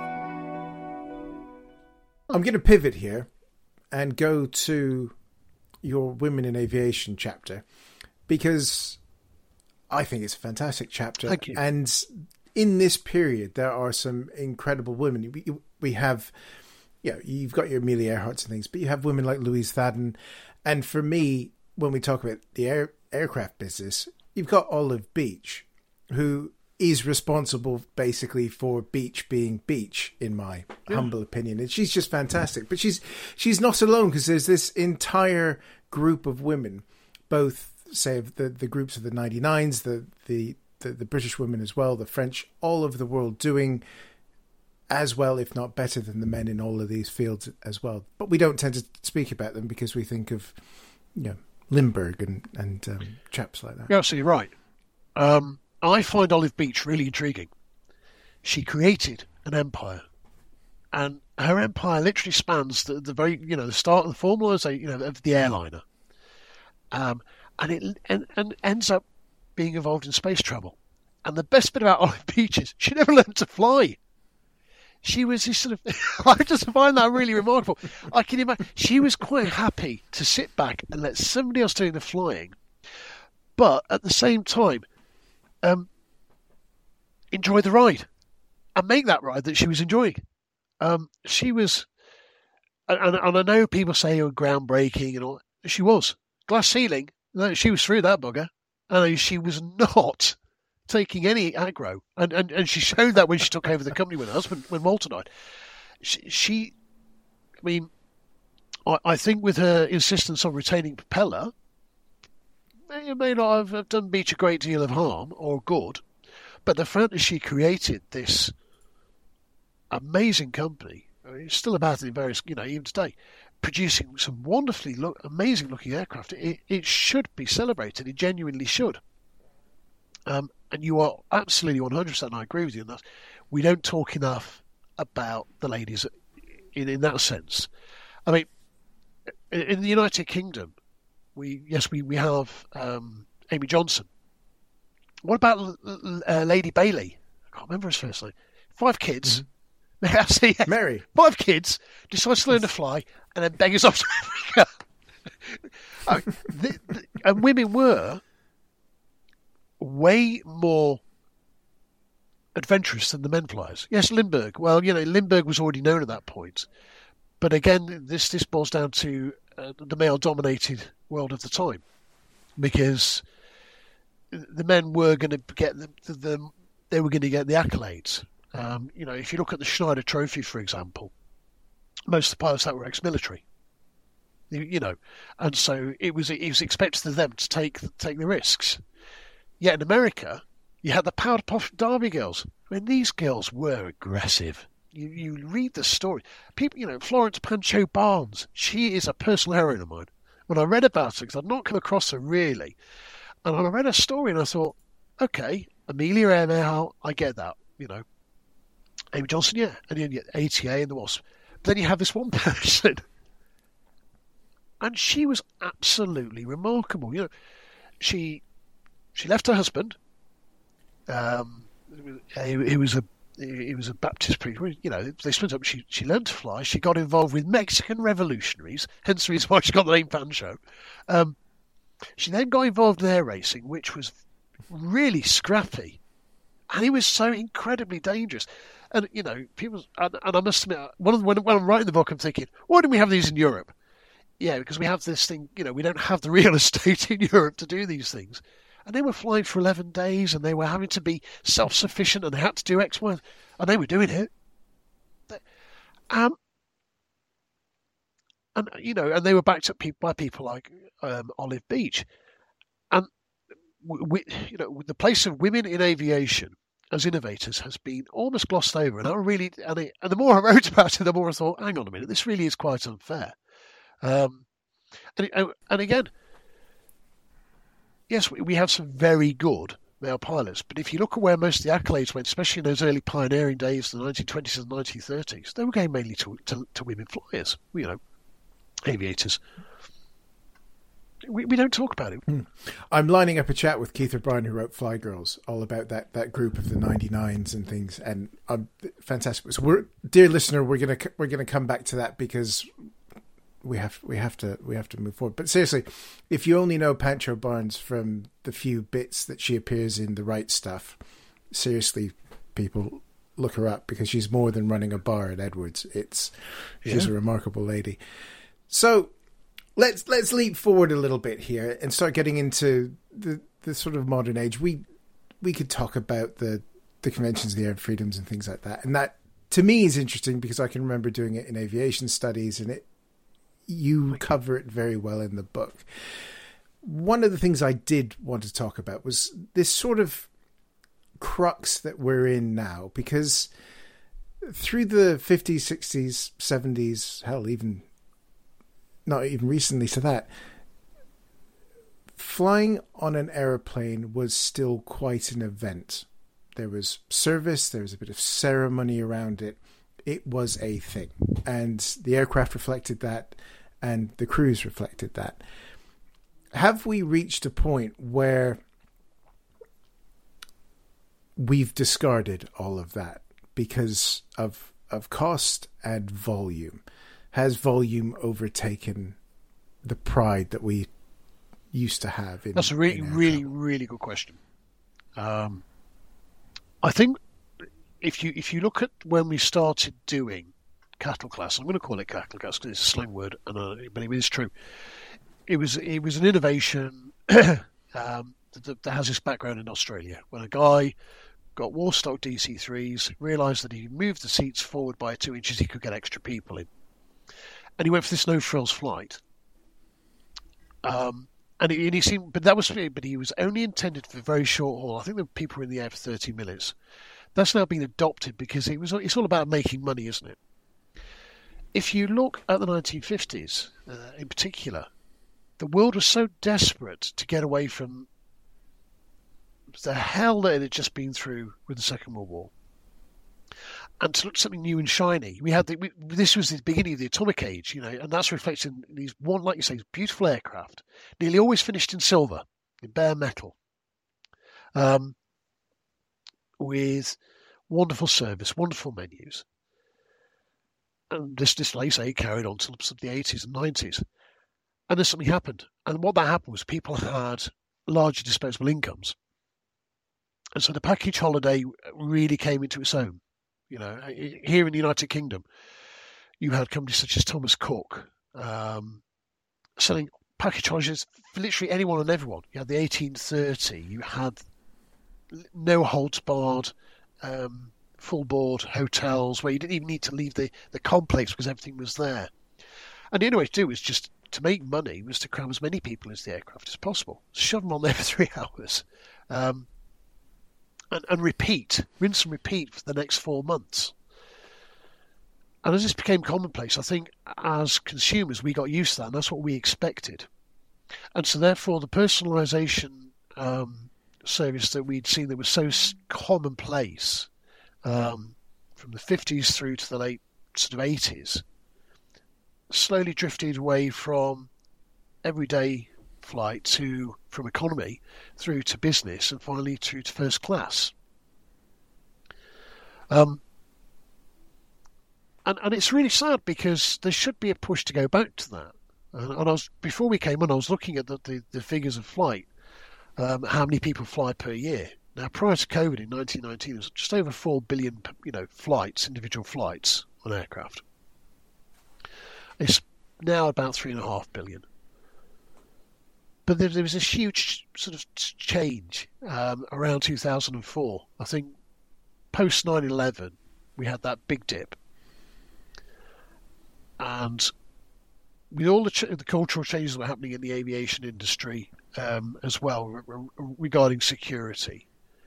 I'm going to pivot here and go to your Women in Aviation chapter, because I think it's a fantastic chapter. Thank you. And in this period, there are some incredible women. We, we have, you know, you've got your Amelia Earharts and things, but you have women like Louise Thadden. And for me, when we talk about the air, aircraft business, you've got Olive Beach, who is responsible basically for Beach being Beach, in my yeah. humble opinion. And she's just fantastic. But she's she's not alone, because there's this entire group of women, both, say, the, the groups of the ninety-nines, the, the, the, the British women as well, the French, all over the world, doing as well, if not better than the men in all of these fields as well. But we don't tend to speak about them because we think of, you know, Lindbergh and, and um, chaps like that. You're absolutely right. Um, I find Olive Beach really intriguing. She created an empire, and her empire literally spans the, the very, you know, the start of the formula, say, you know, of the airliner, um, and it and, and ends up being involved in space travel. And the best bit about Olive Beach is she never learned to fly. She was this sort of, I just find that really remarkable. I can imagine she was quite happy to sit back and let somebody else do the flying, but at the same time, Um, enjoy the ride and make that ride that she was enjoying. Um, she was, and, and I know people say oh, groundbreaking and all. She was glass ceiling. No, she was through that bugger, and she was not taking any aggro. And, and and she showed that when she took over the company with her husband when Walter died. She, she I mean, I, I think with her insistence on retaining propeller, it may not have done Beach a great deal of harm or good, but the fact that she created this amazing company, I mean, it's still about it in various, you know, even today, producing some wonderfully look, amazing looking aircraft. It, it should be celebrated. It genuinely should. Um, and you are absolutely one hundred percent, I agree with you on that. We don't talk enough about the ladies in, in that sense. I mean, in the United Kingdom, We yes we we have um, Amy Johnson. What about uh, Lady Bailey? I can't remember his first name. Five kids. Mm-hmm. yeah. Mary. Five kids. Decides to learn to fly and then beggars off to Africa. I mean, the, the, and women were way more adventurous than the men flyers. Yes, Lindbergh. Well, you know, Lindbergh was already known at that point. But again, this this boils down to uh, the male-dominated world of the time, because the men were going to get the, the, the they were going to get the accolades. Um, you know, if you look at the Schneider Trophy, for example, most of the pilots that were ex-military. You, you know, and so it was it was expected of them to take take the risks. Yet in America, you had the Powder Puff Derby girls. I mean, these girls were aggressive. You you read the story. People, you know, Florence Pancho Barnes. She is a personal heroine of mine. When I read about her, because I'd not come across her really, and I read her story and I thought, okay, Amelia Earhart, I get that. You know, Amy Johnson, yeah, and then you get A T A and the Wasp. But then you have this one person, and she was absolutely remarkable. You know, she she left her husband. Um, he, he was a he was a Baptist priest. You know, they split up. She she learned to fly. She got involved with Mexican revolutionaries, hence the reason why she got the name Pancho. Um, she then got involved in air racing, which was really scrappy, and it was so incredibly dangerous. And you know, people, and, and I must admit, one of the, when, when I'm writing the book, I'm thinking, why don't we have these in Europe? Yeah, because we have this thing. You know, we don't have the real estate in Europe to do these things. And they were flying for eleven days, and they were having to be self-sufficient, and they had to do X, Y, and they were doing it. Um, and you know, and they were backed up by people like um, Olive Beach, and we, you know, the place of women in aviation as innovators has been almost glossed over. And I really, and, it, and the more I wrote about it, the more I thought, hang on a minute, this really is quite unfair. Um, and it, and again. Yes, we have some very good male pilots, but if you look at where most of the accolades went, especially in those early pioneering days, the nineteen twenties and nineteen thirties, they were going mainly to, to, to women flyers, you know, aviators. We, we don't talk about it. Hmm. I'm lining up a chat with Keith O'Brien, who wrote Fly Girls, all about that, that group of the ninety-nines and things, and um, fantastic. So, we're, dear listener, we're gonna we're gonna come back to that because. We have we have to we have to move forward. But seriously, if you only know Pancho Barnes from the few bits that she appears in The Right Stuff, seriously, people, look her up, because she's more than running a bar at Edwards. It's she's yeah. a remarkable lady. So let's let's leap forward a little bit here and start getting into the, the sort of modern age. We we could talk about the the conventions, the air freedoms, and things like that. And that to me is interesting because I can remember doing it in aviation studies, and it. You cover it very well in the book. One of the things I did want to talk about was this sort of crux that we're in now, because through the fifties, sixties, seventies, hell, even not even recently to that, flying on an aeroplane was still quite an event. There was service, there was a bit of ceremony around it. It was a thing. And the aircraft reflected that. And the crews reflected that. Have we reached a point where we've discarded all of that because of of cost and volume? Has volume overtaken the pride that we used to have? In, That's a really, really, really good question. Um, I think if you if you look at when we started doing cattle class, I'm going to call it cattle class because it's a slang word, and uh, but it is true. It was it was an innovation um, that, that has its background in Australia, when a guy got Warstock D C threes, realised that if he moved the seats forward by two inches, he could get extra people in, and he went for this no frills flight. Um, and, he, and he seemed, but that was, but he was only intended for very short haul. I think the people were in the air for thirty minutes. That's now been adopted because it was. It's all about making money, isn't it? If you look at the nineteen fifties, uh, in particular, the world was so desperate to get away from the hell that it had just been through with the Second World War, and to look at something new and shiny. We had the, we, this was the beginning of the atomic age, you know, and that's reflected in these one, like you say, beautiful aircraft, nearly always finished in silver, in bare metal, um, with wonderful service, wonderful menus. And this display, say, carried on till the eighties and nineties. And then something happened. And what that happened was people had larger disposable incomes. And so the package holiday really came into its own. You know, here in the United Kingdom, you had companies such as Thomas Cook um, selling package holidays for literally anyone and everyone. You had the eighteen thirty, you had no holds barred, um, full board hotels where you didn't even need to leave the, the complex because everything was there. And the only way to do it was just to make money was to cram as many people into the aircraft as possible. Shove them on there for three hours. Um, and, and repeat, rinse and repeat for the next four months. And as this became commonplace, I think as consumers we got used to that, and that's what we expected. And so therefore the personalisation um, service that we'd seen that was so commonplace um, from the fifties through to the late sort of eighties slowly drifted away from everyday flight to from economy through to business and finally through to first class. Um, and, and it's really sad because there should be a push to go back to that. And, and I was before we came on, I was looking at the, the, the figures of flight, um, how many people fly per year. Now, prior to COVID in nineteen nineteen, it was just over four billion, you know, flights, individual flights on aircraft. It's now about three and a half billion. But there, there was this huge sort of change um, around two thousand four. I think post nine eleven, we had that big dip. And with all the, ch- the cultural changes that were happening in the aviation industry um, as well re- re- regarding security,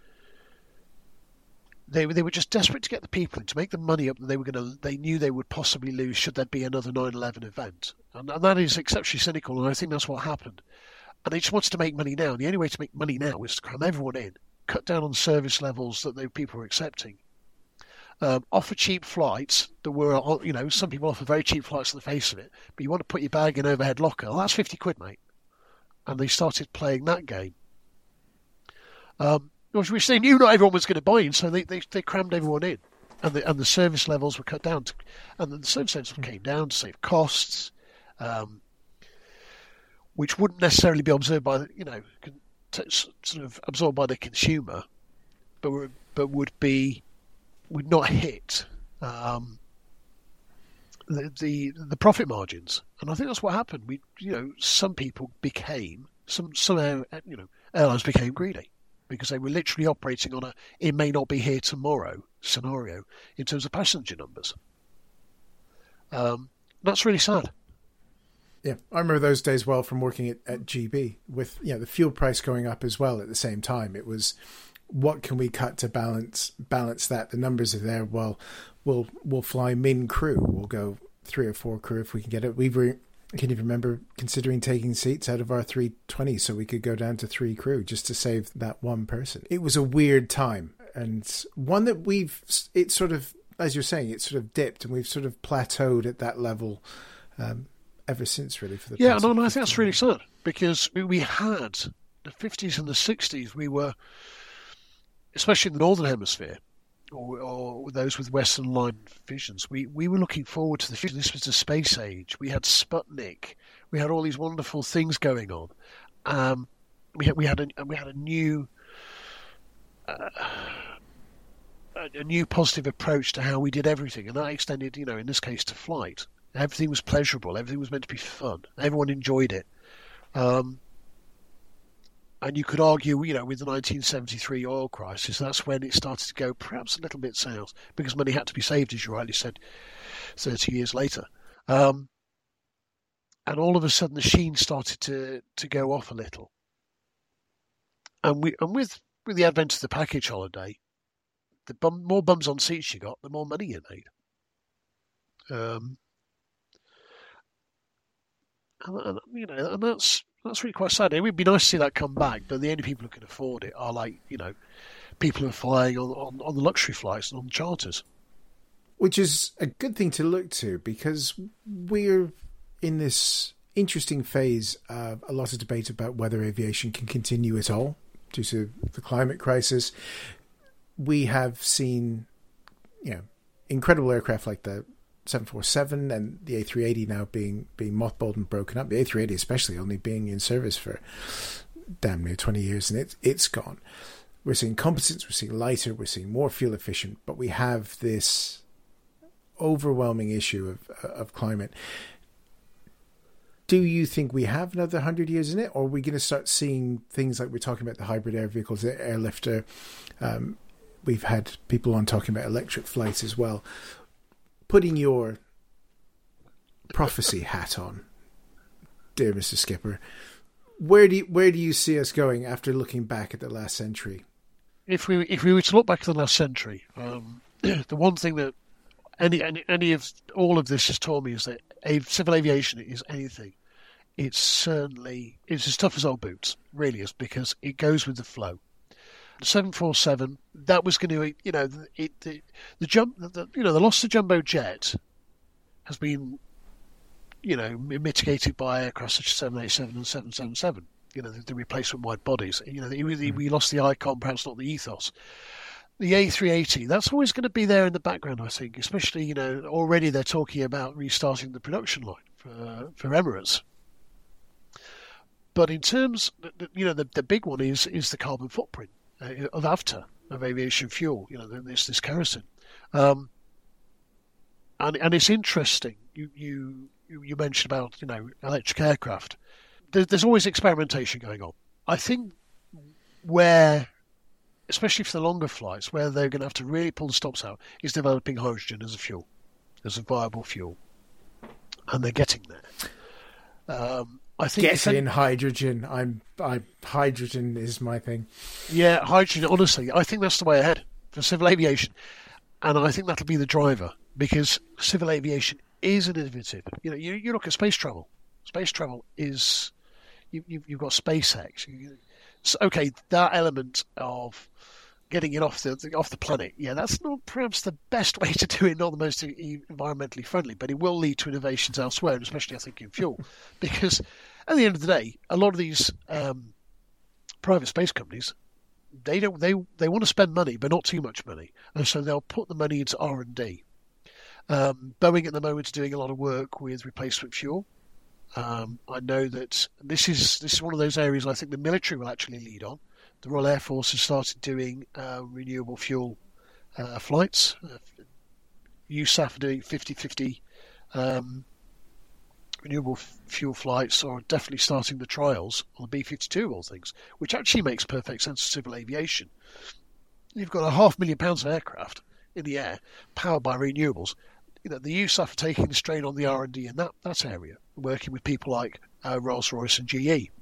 They they were just desperate to get the people in, to make the money up that they were going to. They knew they would possibly lose should there be another nine eleven event, and, and that is exceptionally cynical. And I think that's what happened. And they just wanted to make money now. And the only way to make money now was to cram everyone in, cut down on service levels that the people were accepting, um, offer cheap flights that were, you know, some people offer very cheap flights on the face of it, but you want to put your bag in overhead locker. Well, that's fifty quid, mate. And they started playing that game. Um, Which they knew not everyone was going to buy in, so they, they, they crammed everyone in, and the and the service levels were cut down, to, and the service levels came down to save costs, um, which wouldn't necessarily be observed by the, you know sort of absorbed by the consumer, but were, but would be would not hit um, the, the the profit margins, and I think that's what happened. We you know some people became some some you know airlines became greedy, because they were literally operating on a it may not be here tomorrow scenario in terms of passenger numbers. Um, that's really sad. Yeah, I remember those days well from working at, at G B with you know the fuel price going up as well at the same time. It was, what can we cut to balance balance that? The numbers are there. Well, we'll we'll fly min crew. We'll go three or four crew if we can get it. We were I can even remember considering taking seats out of our three twenty so we could go down to three crew just to save that one person. It was a weird time, and one that we've, it sort of, as you're saying, it sort of dipped, and we've sort of plateaued at that level um, ever since, really. For the yeah, no, no, I think that's really sad, because we had the fifties and the sixties, we were, especially in the Northern Hemisphere, Or, or those with Western line visions, we, we were looking forward to the future. This was the space age. We had Sputnik. We had all these wonderful things going on. Um, we had we had a we had a new uh, a new positive approach to how we did everything, and that extended, you know, in this case, to flight. Everything was pleasurable. Everything was meant to be fun. Everyone enjoyed it. Um, And you could argue, you know, with the nineteen seventy-three oil crisis, that's when it started to go perhaps a little bit south, because money had to be saved, as you rightly said, thirty years later. Um, and all of a sudden, the sheen started to, to go off a little. And we and with, with the advent of the package holiday, the bum, more bums on seats you got, the more money you made. Um, and, and you know, and that's. That's really quite sad. It would be nice to see that come back, but the only people who can afford it are, like, you know, people who are flying on, on, on the luxury flights and on charters. Which is a good thing to look to, because we're in this interesting phase of a lot of debate about whether aviation can continue at all due to the climate crisis. We have seen, you know, incredible aircraft like the seven forty-seven and the A three eighty now being being mothballed and broken up. The A three eighty especially only being in service for damn near twenty years, and it's it's gone. we're seeing competence, we're seeing lighter, we're seeing more fuel efficient, but we have this overwhelming issue of of climate. Do you think we have another hundred years in it, or are we going to start seeing things like we're talking about the hybrid air vehicles, the airlifter? Um, we've had people on talking about electric flights as well. Putting your prophecy hat on, dear Mister Skipper, where do you, where do you see us going after looking back at the last century? If we if we were to look back at the last century, um, the one thing that any, any any of all of this has taught me is that civil aviation is anything. It's certainly it's as tough as old boots, really is, because it goes with the flow. The seven forty-seven, that was going to, you know, it the, the jump, the, you know, the loss of jumbo jet has been, you know, mitigated by aircraft such as seven eighty-seven and seven seventy-seven. You know, the, the replacement wide bodies. You know, the, mm. we lost the icon, perhaps not the ethos. The A three eighty, that's always going to be there in the background, I think. Especially, you know, already they're talking about restarting the production line for for Emirates. But in terms, you know, the the big one is is the carbon footprint uh, of A V T A, of aviation fuel. You know, this this kerosene, um, and and it's interesting. You you you mentioned about, you know, electric aircraft. There, there's always experimentation going on. I think where, especially for the longer flights, where they're going to have to really pull the stops out, is developing hydrogen as a fuel, as a viable fuel, and they're getting there. Um, I think Get in hydrogen. I'm. I hydrogen is my thing. Yeah, hydrogen. Honestly, I think that's the way ahead for civil aviation, and I think that'll be the driver, because civil aviation is an innovative. You know, you you look at space travel. Space travel is you, you you've got SpaceX. You, so, okay, that element of getting it off the off the planet, yeah, that's not perhaps the best way to do it, not the most environmentally friendly, but it will lead to innovations elsewhere, and especially I think in fuel, because at the end of the day, a lot of these um, private space companies, they don't they they want to spend money, but not too much money, and so they'll put the money into R and D. Um, Boeing at the moment is doing a lot of work with replacement fuel. Um, I know that this is this is one of those areas I think the military will actually lead on. The Royal Air Force has started doing uh, renewable fuel uh, flights. Uh, U S A F are doing fifty-fifty um, renewable f- fuel flights, or definitely starting the trials on the B fifty-two of all things, which actually makes perfect sense for civil aviation. You've got a half million pounds of aircraft in the air powered by renewables. You know, the U S A F are taking the strain on the R and D in that, that area, working with people like uh, Rolls-Royce and G E.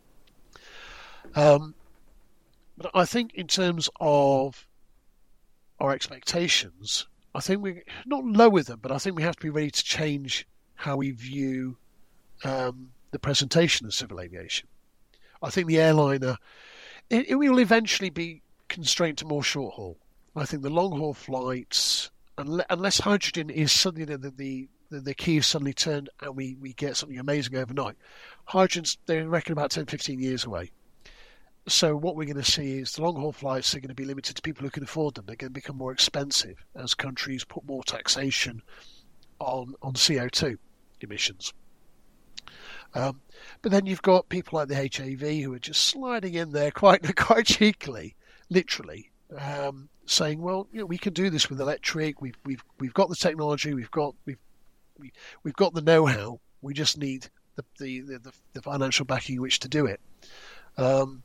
Um, but I think in terms of our expectations, I think we not lower them, but I think we have to be ready to change how we view um, the presentation of civil aviation. I think the airliner, it, it will eventually be constrained to more short haul. I think the long haul flights, unless hydrogen is suddenly the, the, the, the key is suddenly turned and we, we get something amazing overnight, hydrogen's, they reckon, about ten, fifteen years away. So what we're going to see is the long haul flights are going to be limited to people who can afford them. They're going to become more expensive as countries put more taxation on, on C O two emissions. Um, but then you've got people like the H A V who are just sliding in there quite quite cheekily, literally, um, saying, "Well, you know, we can do this with electric. We've we've we've got the technology. We've got we've we, we've got the know-how. We just need the the, the, the financial backing in which to do it." Um,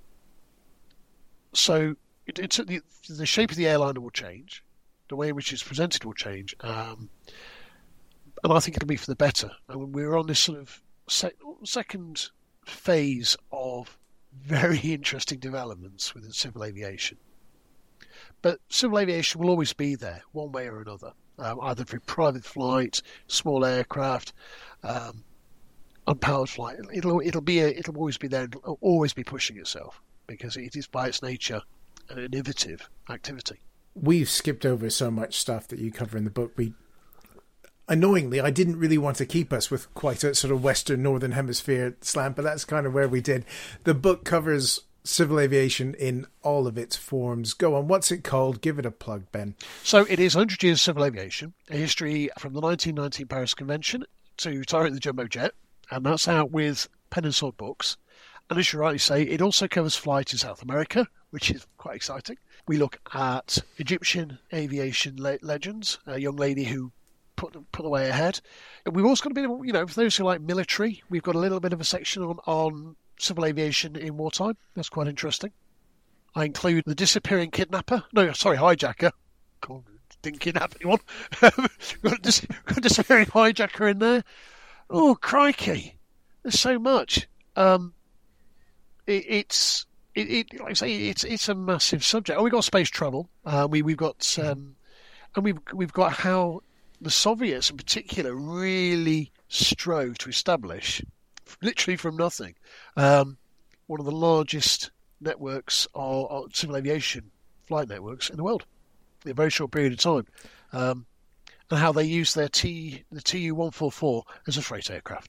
so it, it's the, the shape of the airliner will change, the way in which it's presented will change, um, and I think it'll be for the better. And we're on this sort of sec- second phase of very interesting developments within civil aviation. But civil aviation will always be there, one way or another, um, either through private flight, small aircraft, um, unpowered flight. It'll it'll be a, it'll always be there. It'll always be pushing itself because it is by its nature an innovative activity. We've skipped over so much stuff that you cover in the book. We annoyingly, I didn't really want to keep us with quite a sort of Western Northern Hemisphere slant, but that's kind of where we did. The book covers civil aviation in all of its forms. Go on, what's it called? Give it a plug, Ben. So it is one hundred Years of Civil Aviation, a history from the nineteen nineteen Paris Convention to retiring the jumbo jet, and that's out with Pen and Sword Books. And as you rightly say, it also covers flight in South America, which is quite exciting. We look at Egyptian aviation le- legends, a young lady who put put the way ahead. And we've also got a bit of, you know, for those who like military, we've got a little bit of a section on, on civil aviation in wartime. That's quite interesting. I include the disappearing kidnapper. No, sorry, hijacker. God, didn't kidnap anyone. got, a dis- got a disappearing hijacker in there. Oh, crikey. There's so much. Um, it, it's, it, it, like I say, it's it's a massive subject. Oh, we've got space travel. Uh, we, we've got, um, and we've, we've got how the Soviets in particular really strove to establish, literally from nothing, um, one of the largest networks of, of civil aviation flight networks in the world in a very short period of time, um, and how they use their T the T U one forty-four as a freight aircraft.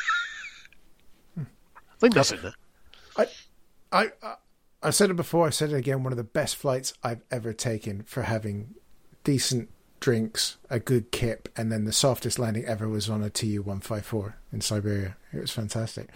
I think that's it there. I, I, I, I said it before. I said it again. One of the best flights I've ever taken for having decent drinks, a good kip, and then the softest landing ever was on a T U one fifty-four in Siberia. It was fantastic.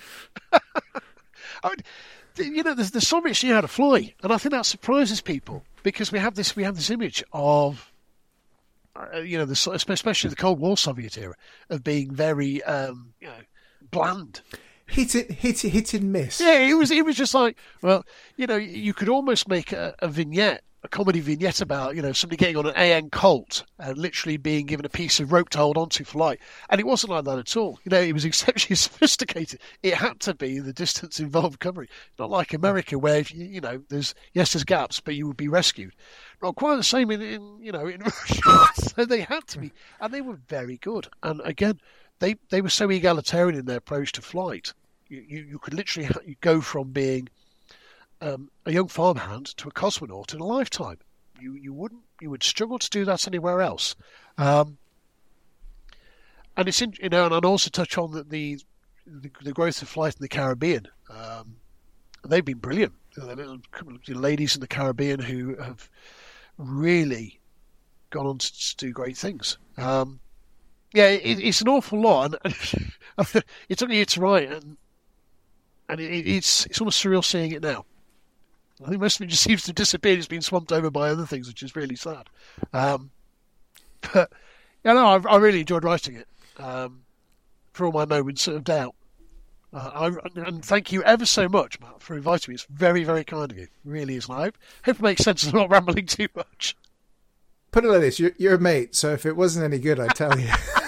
I mean, you know, the, the Soviets knew how to fly, and I think that surprises people because we have this we have this image of, uh, you know, the, especially the Cold War Soviet era of being very, um, you know, bland. Hit it, hit it, hit and miss. Yeah, it was. It was just like, well, you know, you could almost make a, a vignette, a comedy vignette about, you know, somebody getting on an A N Colt and literally being given a piece of rope to hold onto for flight. And it wasn't like that at all. You know, it was exceptionally sophisticated. It had to be the distance involved covering. Not like America where, if you, you know, there's, yes, there's gaps, but you would be rescued. Not quite the same in, in you know, in Russia. So they had to be. And they were very good. And again, they, they were so egalitarian in their approach to flight. You, you, you could literally you go from being Um, a young farmhand to a cosmonaut in a lifetime. You you wouldn't you would struggle to do that anywhere else. Um, and it's in, you know, and I'd also touch on the the, the, the growth of flight in the Caribbean. Um, they've been brilliant. The ladies in the Caribbean who have really gone on to, to do great things. Um, yeah, it, it's an awful lot, and, and it took me years to write, and and it, it's it's almost surreal seeing it now. I think most of it just seems to have disappeared. It's been swamped over by other things, which is really sad. Um, but, yeah, no, I, I really enjoyed writing it um, for all my moments of doubt. Uh, I, and thank you ever so much, Matt, for inviting me. It's very, very kind of you. It really is. And I hope, hope it makes sense. I'm not rambling too much. Put it like this. You're, you're a mate, so if it wasn't any good, I'd tell you.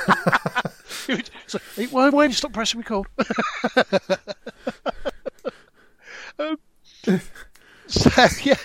So, why, why did you stop pressing record? um, So, yeah.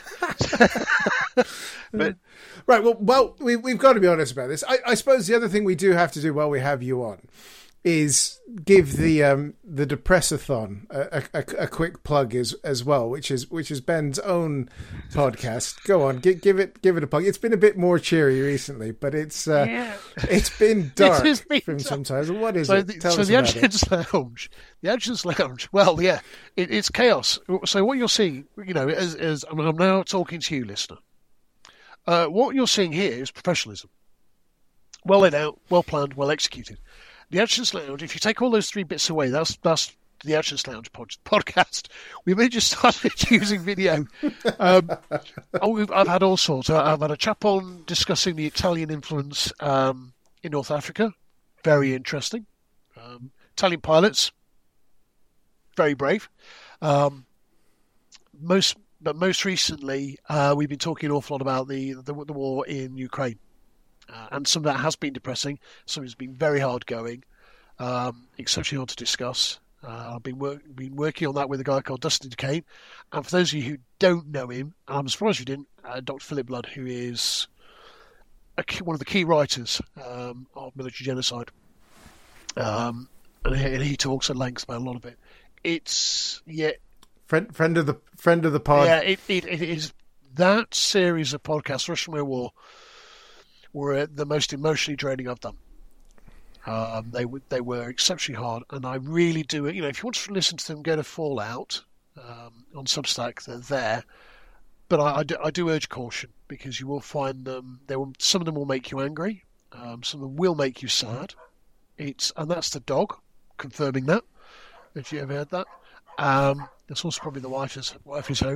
but, right, well, well we, we've got to be honest about this. I, I suppose the other thing we do have to do while we have you on is give the um, the Depressathon a, a, a quick plug as as well, which is which is Ben's own podcast. Go on, give, give it give it a plug. It's been a bit more cheery recently, but it's uh, yeah. it's been dark it been from dark. sometimes. What is so it? The, Tell so us the about Adjutant's it. Lounge, the Adjutant's Lounge. Well, yeah, it, it's chaos. So what you're seeing, you know, as, as I mean, I'm now talking to you, listener. Uh, what you're seeing here is professionalism, well laid out, well planned, well executed. The Adjutant's Lounge, if you take all those three bits away, that's that's the Adjutant's Lounge pod, podcast. We've only just started using video. Um, I've, I've had all sorts. I've had a chap on discussing the Italian influence um, in North Africa. Very interesting. Um, Italian pilots, very brave. Um, most, but most recently, uh, we've been talking an awful lot about the the, the war in Ukraine. Uh, and some of that has been depressing. Some has been very hard going, um, exceptionally hard to discuss. Uh, I've been, work, been working on that with a guy called Dustin Kane. And for those of you who don't know him, and I'm surprised you didn't, uh, Doctor Philip Blood, who is a key, one of the key writers um, of military genocide. Um, and, he, and he talks at length about a lot of it. It's, yeah. Friend, friend of the friend of the pod. Yeah, it, it, it is that series of podcasts, Russian War War, were the most emotionally draining I've done. Um, they were they were exceptionally hard, and I really do. You know, if you want to listen to them, go to Fallout um, on Substack. They're there, but I, I, do, I do urge caution because you will find them. They will, some of them will make you angry. Um, some of them will make you sad. It's and that's the dog confirming that. If you ever heard that, um, that's also probably the wife is wife is home.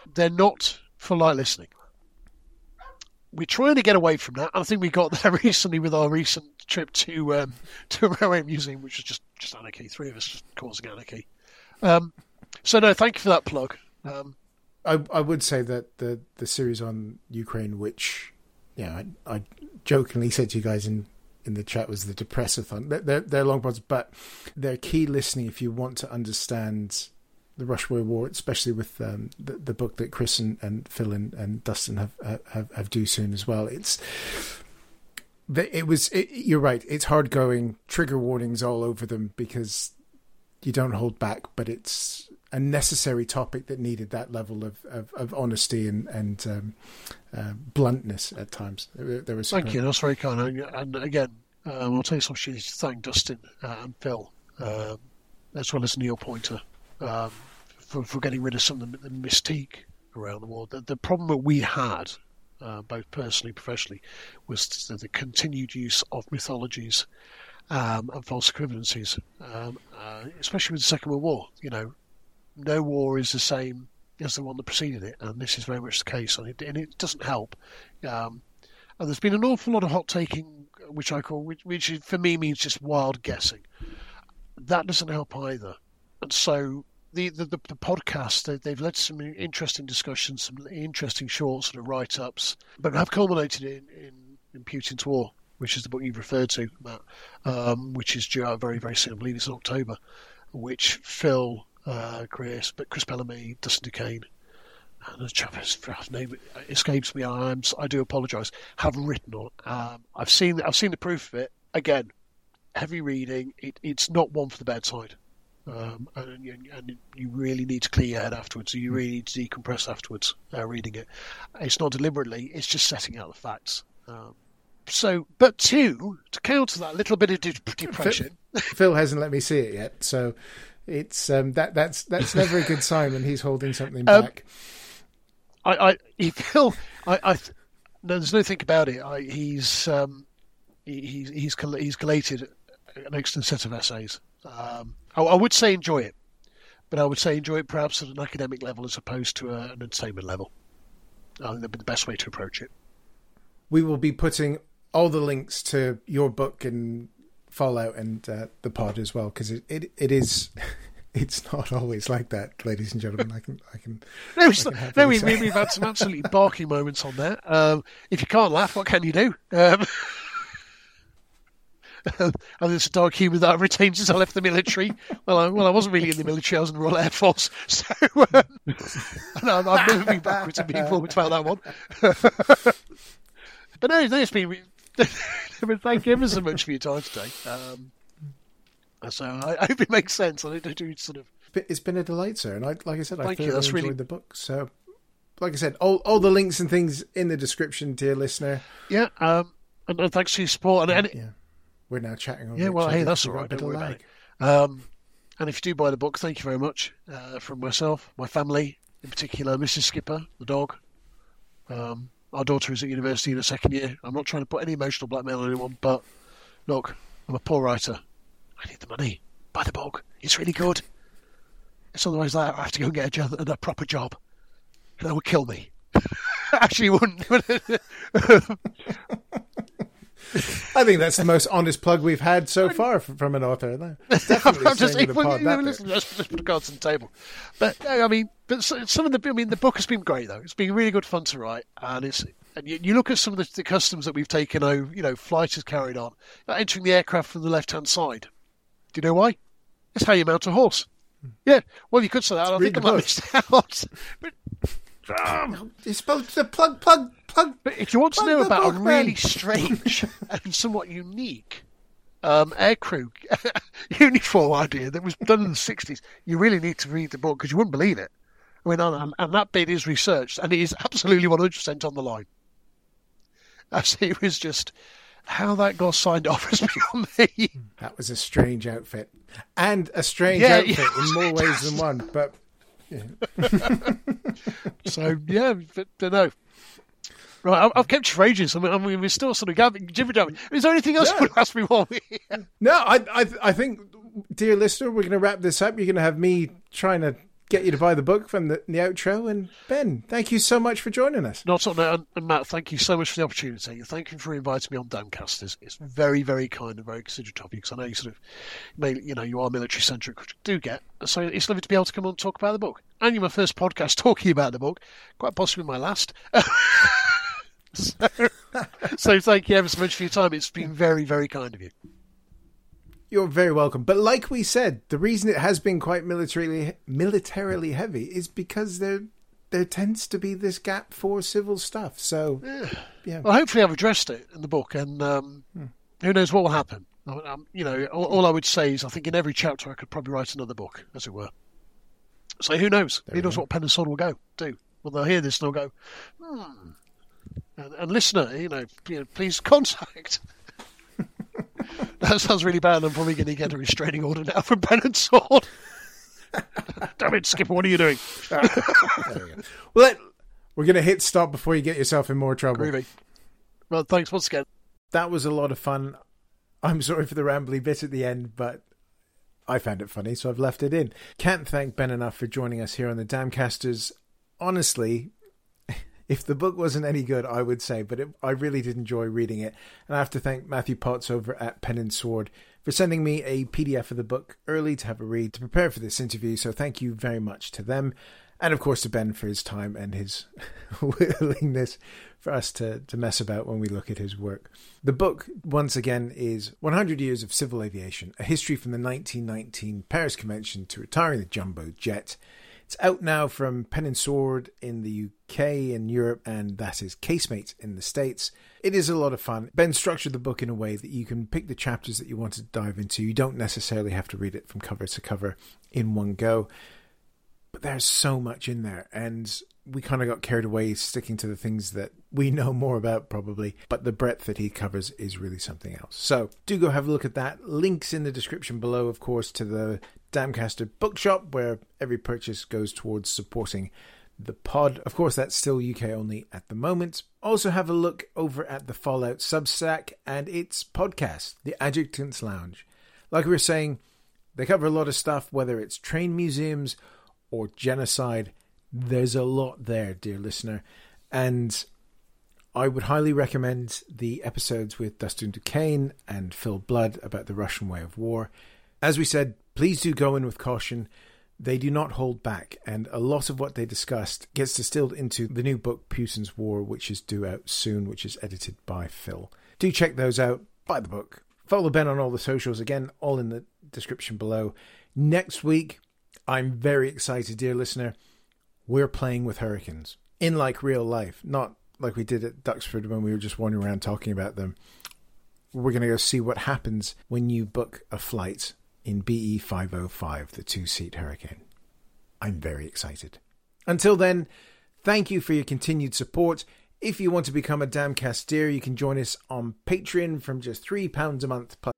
they're not for light listening. We're trying to get away from that. I think we got there recently with our recent trip to um, to a railway museum, which was just, just anarchy. Three of us just causing anarchy. Um, so no, thank you for that plug. Um, I I would say that the, the series on Ukraine, which yeah, I, I jokingly said to you guys in, in the chat, was the Depressathon. They're, they're, they're long pods, but they're key listening if you want to understand the Russia War, especially with um, the, the book that Chris and, and Phil and, and Dustin have, have have due soon as well. It's it was it, you're right. It's hard going. Trigger warnings all over them because you don't hold back. But it's a necessary topic that needed that level of, of, of honesty and and um, uh, bluntness at times. There, there was thank you. That's very kind. And again, um, I'll take this opportunity to thank Dustin uh, and Phil, uh, as well as Neil Pointer. Um, for, for getting rid of some of the, the mystique around the war. The, the problem that we had, uh, both personally and professionally, was the, the continued use of mythologies um, and false equivalencies, um, uh, especially with the Second World War. You know, no war is the same as the one that preceded it, and this is very much the case, and it, and it doesn't help. Um, and there's been an awful lot of hot taking, which I call, which, which for me means just wild guessing. That doesn't help either. And so the, the, the, the podcast, they, they've led to some interesting discussions, some interesting short sort of write-ups, but have culminated in, in, in Putin's War, which is the book you've referred to, Matt, um, which is due out very, very soon. I believe it's in October, which Phil, uh, Chris, but Chris Bellamy, Dustin Duquesne, and the chap whose name escapes me, I, am, I do apologise, have written on. Um, I've seen I've seen the proof of it. Again, heavy reading. It, it's not one for the bedside. Um, and, and you really need to clear your head afterwards. You really need to decompress afterwards uh, reading it. It's not deliberately, it's just setting out the facts. Um, so, but two, to counter that little bit of de- depression. Phil, Phil hasn't let me see it yet, so it's um, that that's that's never a good sign when he's holding something um, back. I, I, he, Phil, I, I, no, there's no think about it. I, he's um, he, he's he's he's collated an excellent set of essays. Um, I, I would say enjoy it, but I would say enjoy it perhaps at an academic level as opposed to a, an entertainment level. I think that'd be the best way to approach it. We will be putting all the links to your book and Fallout and uh, the pod as well, because it, it it is it's not always like that, ladies and gentlemen. I can I can no, it's I can not, no we, we, we've had some absolutely barking moments on there. Um, if you can't laugh, what can you do? Um, and there's a dark humour that I've retained since I left the military. Well, I, well, I wasn't really in the military. I was in the Royal Air Force. So um, and I've, I've never been backwards and been forwards about that one. But no, no, it's been. Thank you ever so much for your time today. Um, so I, I hope it makes sense. I do, do sort of. It's been a delight, sir, and I, like I said, I Thank thoroughly you. That's enjoyed really... the book. So, like I said, all all the links and things in the description, dear listener. Yeah, um, and, and thanks for your support. And, and yeah. We're now chatting over Yeah, well, each hey, other. that's all We've right. got a Don't bit worry of about lag. it. Um, and if you do buy the book, thank you very much uh, from myself, my family, in particular, Missus Skipper, the dog. Um, our daughter is at university in her second year. I'm not trying to put any emotional blackmail on anyone, but look, I'm a poor writer. I need the money. Buy the book. It's really good. It's otherwise that I have to go and get a, job, a proper job. And that would kill me. Actually, it wouldn't. I think that's the most honest plug we've had so far from, from an author. No, definitely I'm just, staying with the pod, you know, that listen, let's just put the cards on the table. But I mean, but some of the, I mean, the book has been great though. It's been really good fun to write, and it's. And you, you look at some of the, the customs that we've taken over. You know, flight has carried on, entering the aircraft from the left-hand side. Do you know why? It's how you mount a horse. Yeah. Well, you could say that. I think I might missed out. But. Um, You're supposed to plug, plug, plug. But if you want to know the about book, a really man. strange and somewhat unique um, aircrew uniform idea that was done in the sixties, you really need to read the book because you wouldn't believe it. I mean, and, and that bit is researched and it is absolutely one hundred percent on the line. As it was just how that got signed off has beyond me. That was a strange outfit, and a strange Yeah, outfit yeah. in more ways than one. But yeah. So yeah, but uh, no. Right, I've, I've kept you for ages. I mean, I mean we're still sort of gabbing, jibber jabbing. Is there anything else Yeah. you want to ask me while we're here? No, I, I, I think, dear listener, we're going to wrap this up. You're going to have me trying to get you to buy the book from the, the outro. And Ben, thank you so much for joining us. Not on that. And Matt, thank you so much for the opportunity. Thank you for inviting me on Damcast. It's, it's very, very kind and very considerate of you, because I know you sort of, may, you know, you are military centric, which I do get. So it's lovely to be able to come on and talk about the book. And you're my first podcast talking about the book, quite possibly my last. so, so thank you ever so much for your time. It's been very, very kind of you. You're very welcome. But like we said, the reason it has been quite militarily militarily heavy is because there there tends to be this gap for civil stuff. So, yeah. yeah. Well, hopefully I've addressed it in the book, and um, hmm. who knows what will happen. Um, you know, all, all I would say is I think in every chapter I could probably write another book, as it were. So who knows? There who knows go. What Pen and Sword will go do? Well, they'll hear this and they'll go, hmm. And, and listener, you know, you know, please contact. That sounds really bad. I'm probably going to get a restraining order now from Pen and Sword. Damn it, Skipper, what are you doing? There we go. Well, let, we're going to hit stop before you get yourself in more trouble. Groovy. Well, thanks once again. That was a lot of fun. I'm sorry for the rambly bit at the end, but I found it funny, so I've left it in. Can't thank Ben enough for joining us here on the Damcasters. Honestly, if the book wasn't any good, I would say, but it, I really did enjoy reading it. And I have to thank Matthew Potts over at Pen and Sword for sending me a P D F of the book early to have a read to prepare for this interview. So thank you very much to them. And of course to Ben for his time and his willingness for us to, to mess about when we look at his work. The book, once again, is one hundred Years of Civil Aviation, a history from the nineteen nineteen Paris Convention to retiring the jumbo jet. It's out now from Pen and Sword in the U K and Europe, and that is Casemate in the States. It is a lot of fun. Ben structured the book in a way that you can pick the chapters that you want to dive into. You don't necessarily have to read it from cover to cover in one go. But there's so much in there, and we kind of got carried away sticking to the things that we know more about probably, but the breadth that he covers is really something else. So do go have a look at that. Links in the description below, of course, to the Damcaster bookshop, where every purchase goes towards supporting the pod. Of course, that's still U K only at the moment. Also have a look over at the Fallout Substack and its podcast, The Adjutant's Lounge. Like we were saying, they cover a lot of stuff, whether it's train museums or genocide. There's a lot there, dear listener. And I would highly recommend the episodes with Dustin Duquesne and Phil Blood about the Russian way of war. As we said, please do go in with caution. They do not hold back, and a lot of what they discussed gets distilled into the new book, Putin's War, which is due out soon, which is edited by Phil. Do check those out. Buy the book. Follow Ben on all the socials. Again, all in the description below. Next week, I'm very excited, dear listener. We're playing with hurricanes in like real life, not like we did at Duxford when we were just wandering around talking about them. We're going to go see what happens when you book a flight in B E five oh five, the two-seat Hurricane. I'm very excited. Until then, thank you for your continued support. If you want to become a Damcaster, you can join us on Patreon from just three pounds a month. Plus-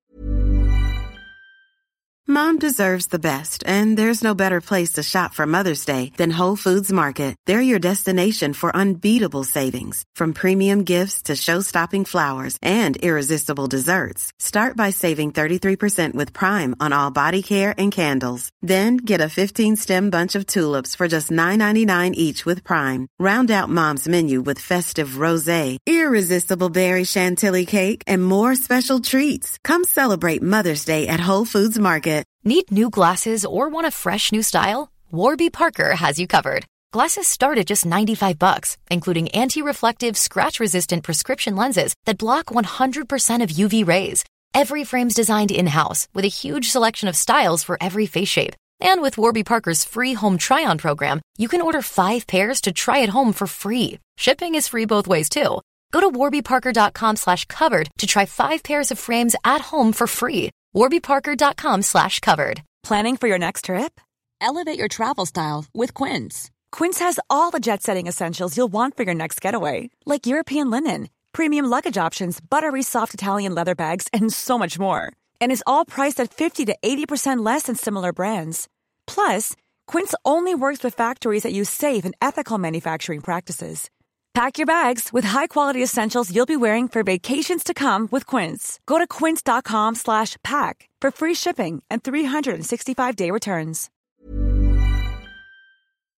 Mom deserves the best, and there's no better place to shop for Mother's Day than Whole Foods Market. They're your destination for unbeatable savings, from premium gifts to show-stopping flowers and irresistible desserts. Start by saving thirty-three percent with Prime on all body care and candles. Then get a fifteen-stem bunch of tulips for just nine ninety-nine each with Prime. Round out Mom's menu with festive rosé, irresistible berry chantilly cake, and more special treats. Come celebrate Mother's Day at Whole Foods Market. Need new glasses or want a fresh new style? Warby Parker has you covered. Glasses start at just ninety-five bucks, including anti-reflective, scratch-resistant prescription lenses that block one hundred percent of U V rays. Every frame's designed in-house with a huge selection of styles for every face shape. And with Warby Parker's free home try-on program, you can order five pairs to try at home for free. Shipping is free both ways, too. Go to warbyparker.com slash covered to try five pairs of frames at home for free. warbyparker.com slash covered. Planning for your next trip? Elevate your travel style with Quince. Quince has all the jet-setting essentials you'll want for your next getaway, like European linen, premium luggage options, buttery soft Italian leather bags, and so much more. And is all priced at fifty to eighty percent less than similar brands. Plus, Quince only works with factories that use safe and ethical manufacturing practices. Pack your bags with high-quality essentials you'll be wearing for vacations to come with Quince. Go to quince.com slash pack for free shipping and three sixty-five day returns.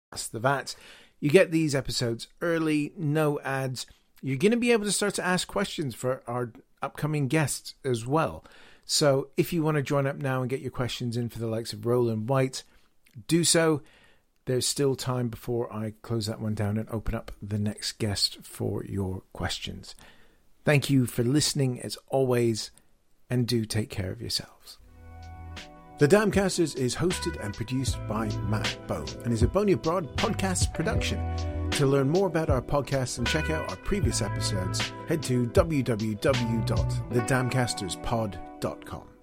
The V A T. You get these episodes early, no ads. You're going to be able to start to ask questions for our upcoming guests as well. So if you want to join up now and get your questions in for the likes of Roland White, do so. There's still time before I close that one down and open up the next guest for your questions. Thank you for listening as always, and do take care of yourselves. The Damcasters is hosted and produced by Matt Bow and is a Boney Abroad podcast production. To learn more about our podcast and check out our previous episodes, head to w w w dot the damcasters pod dot com.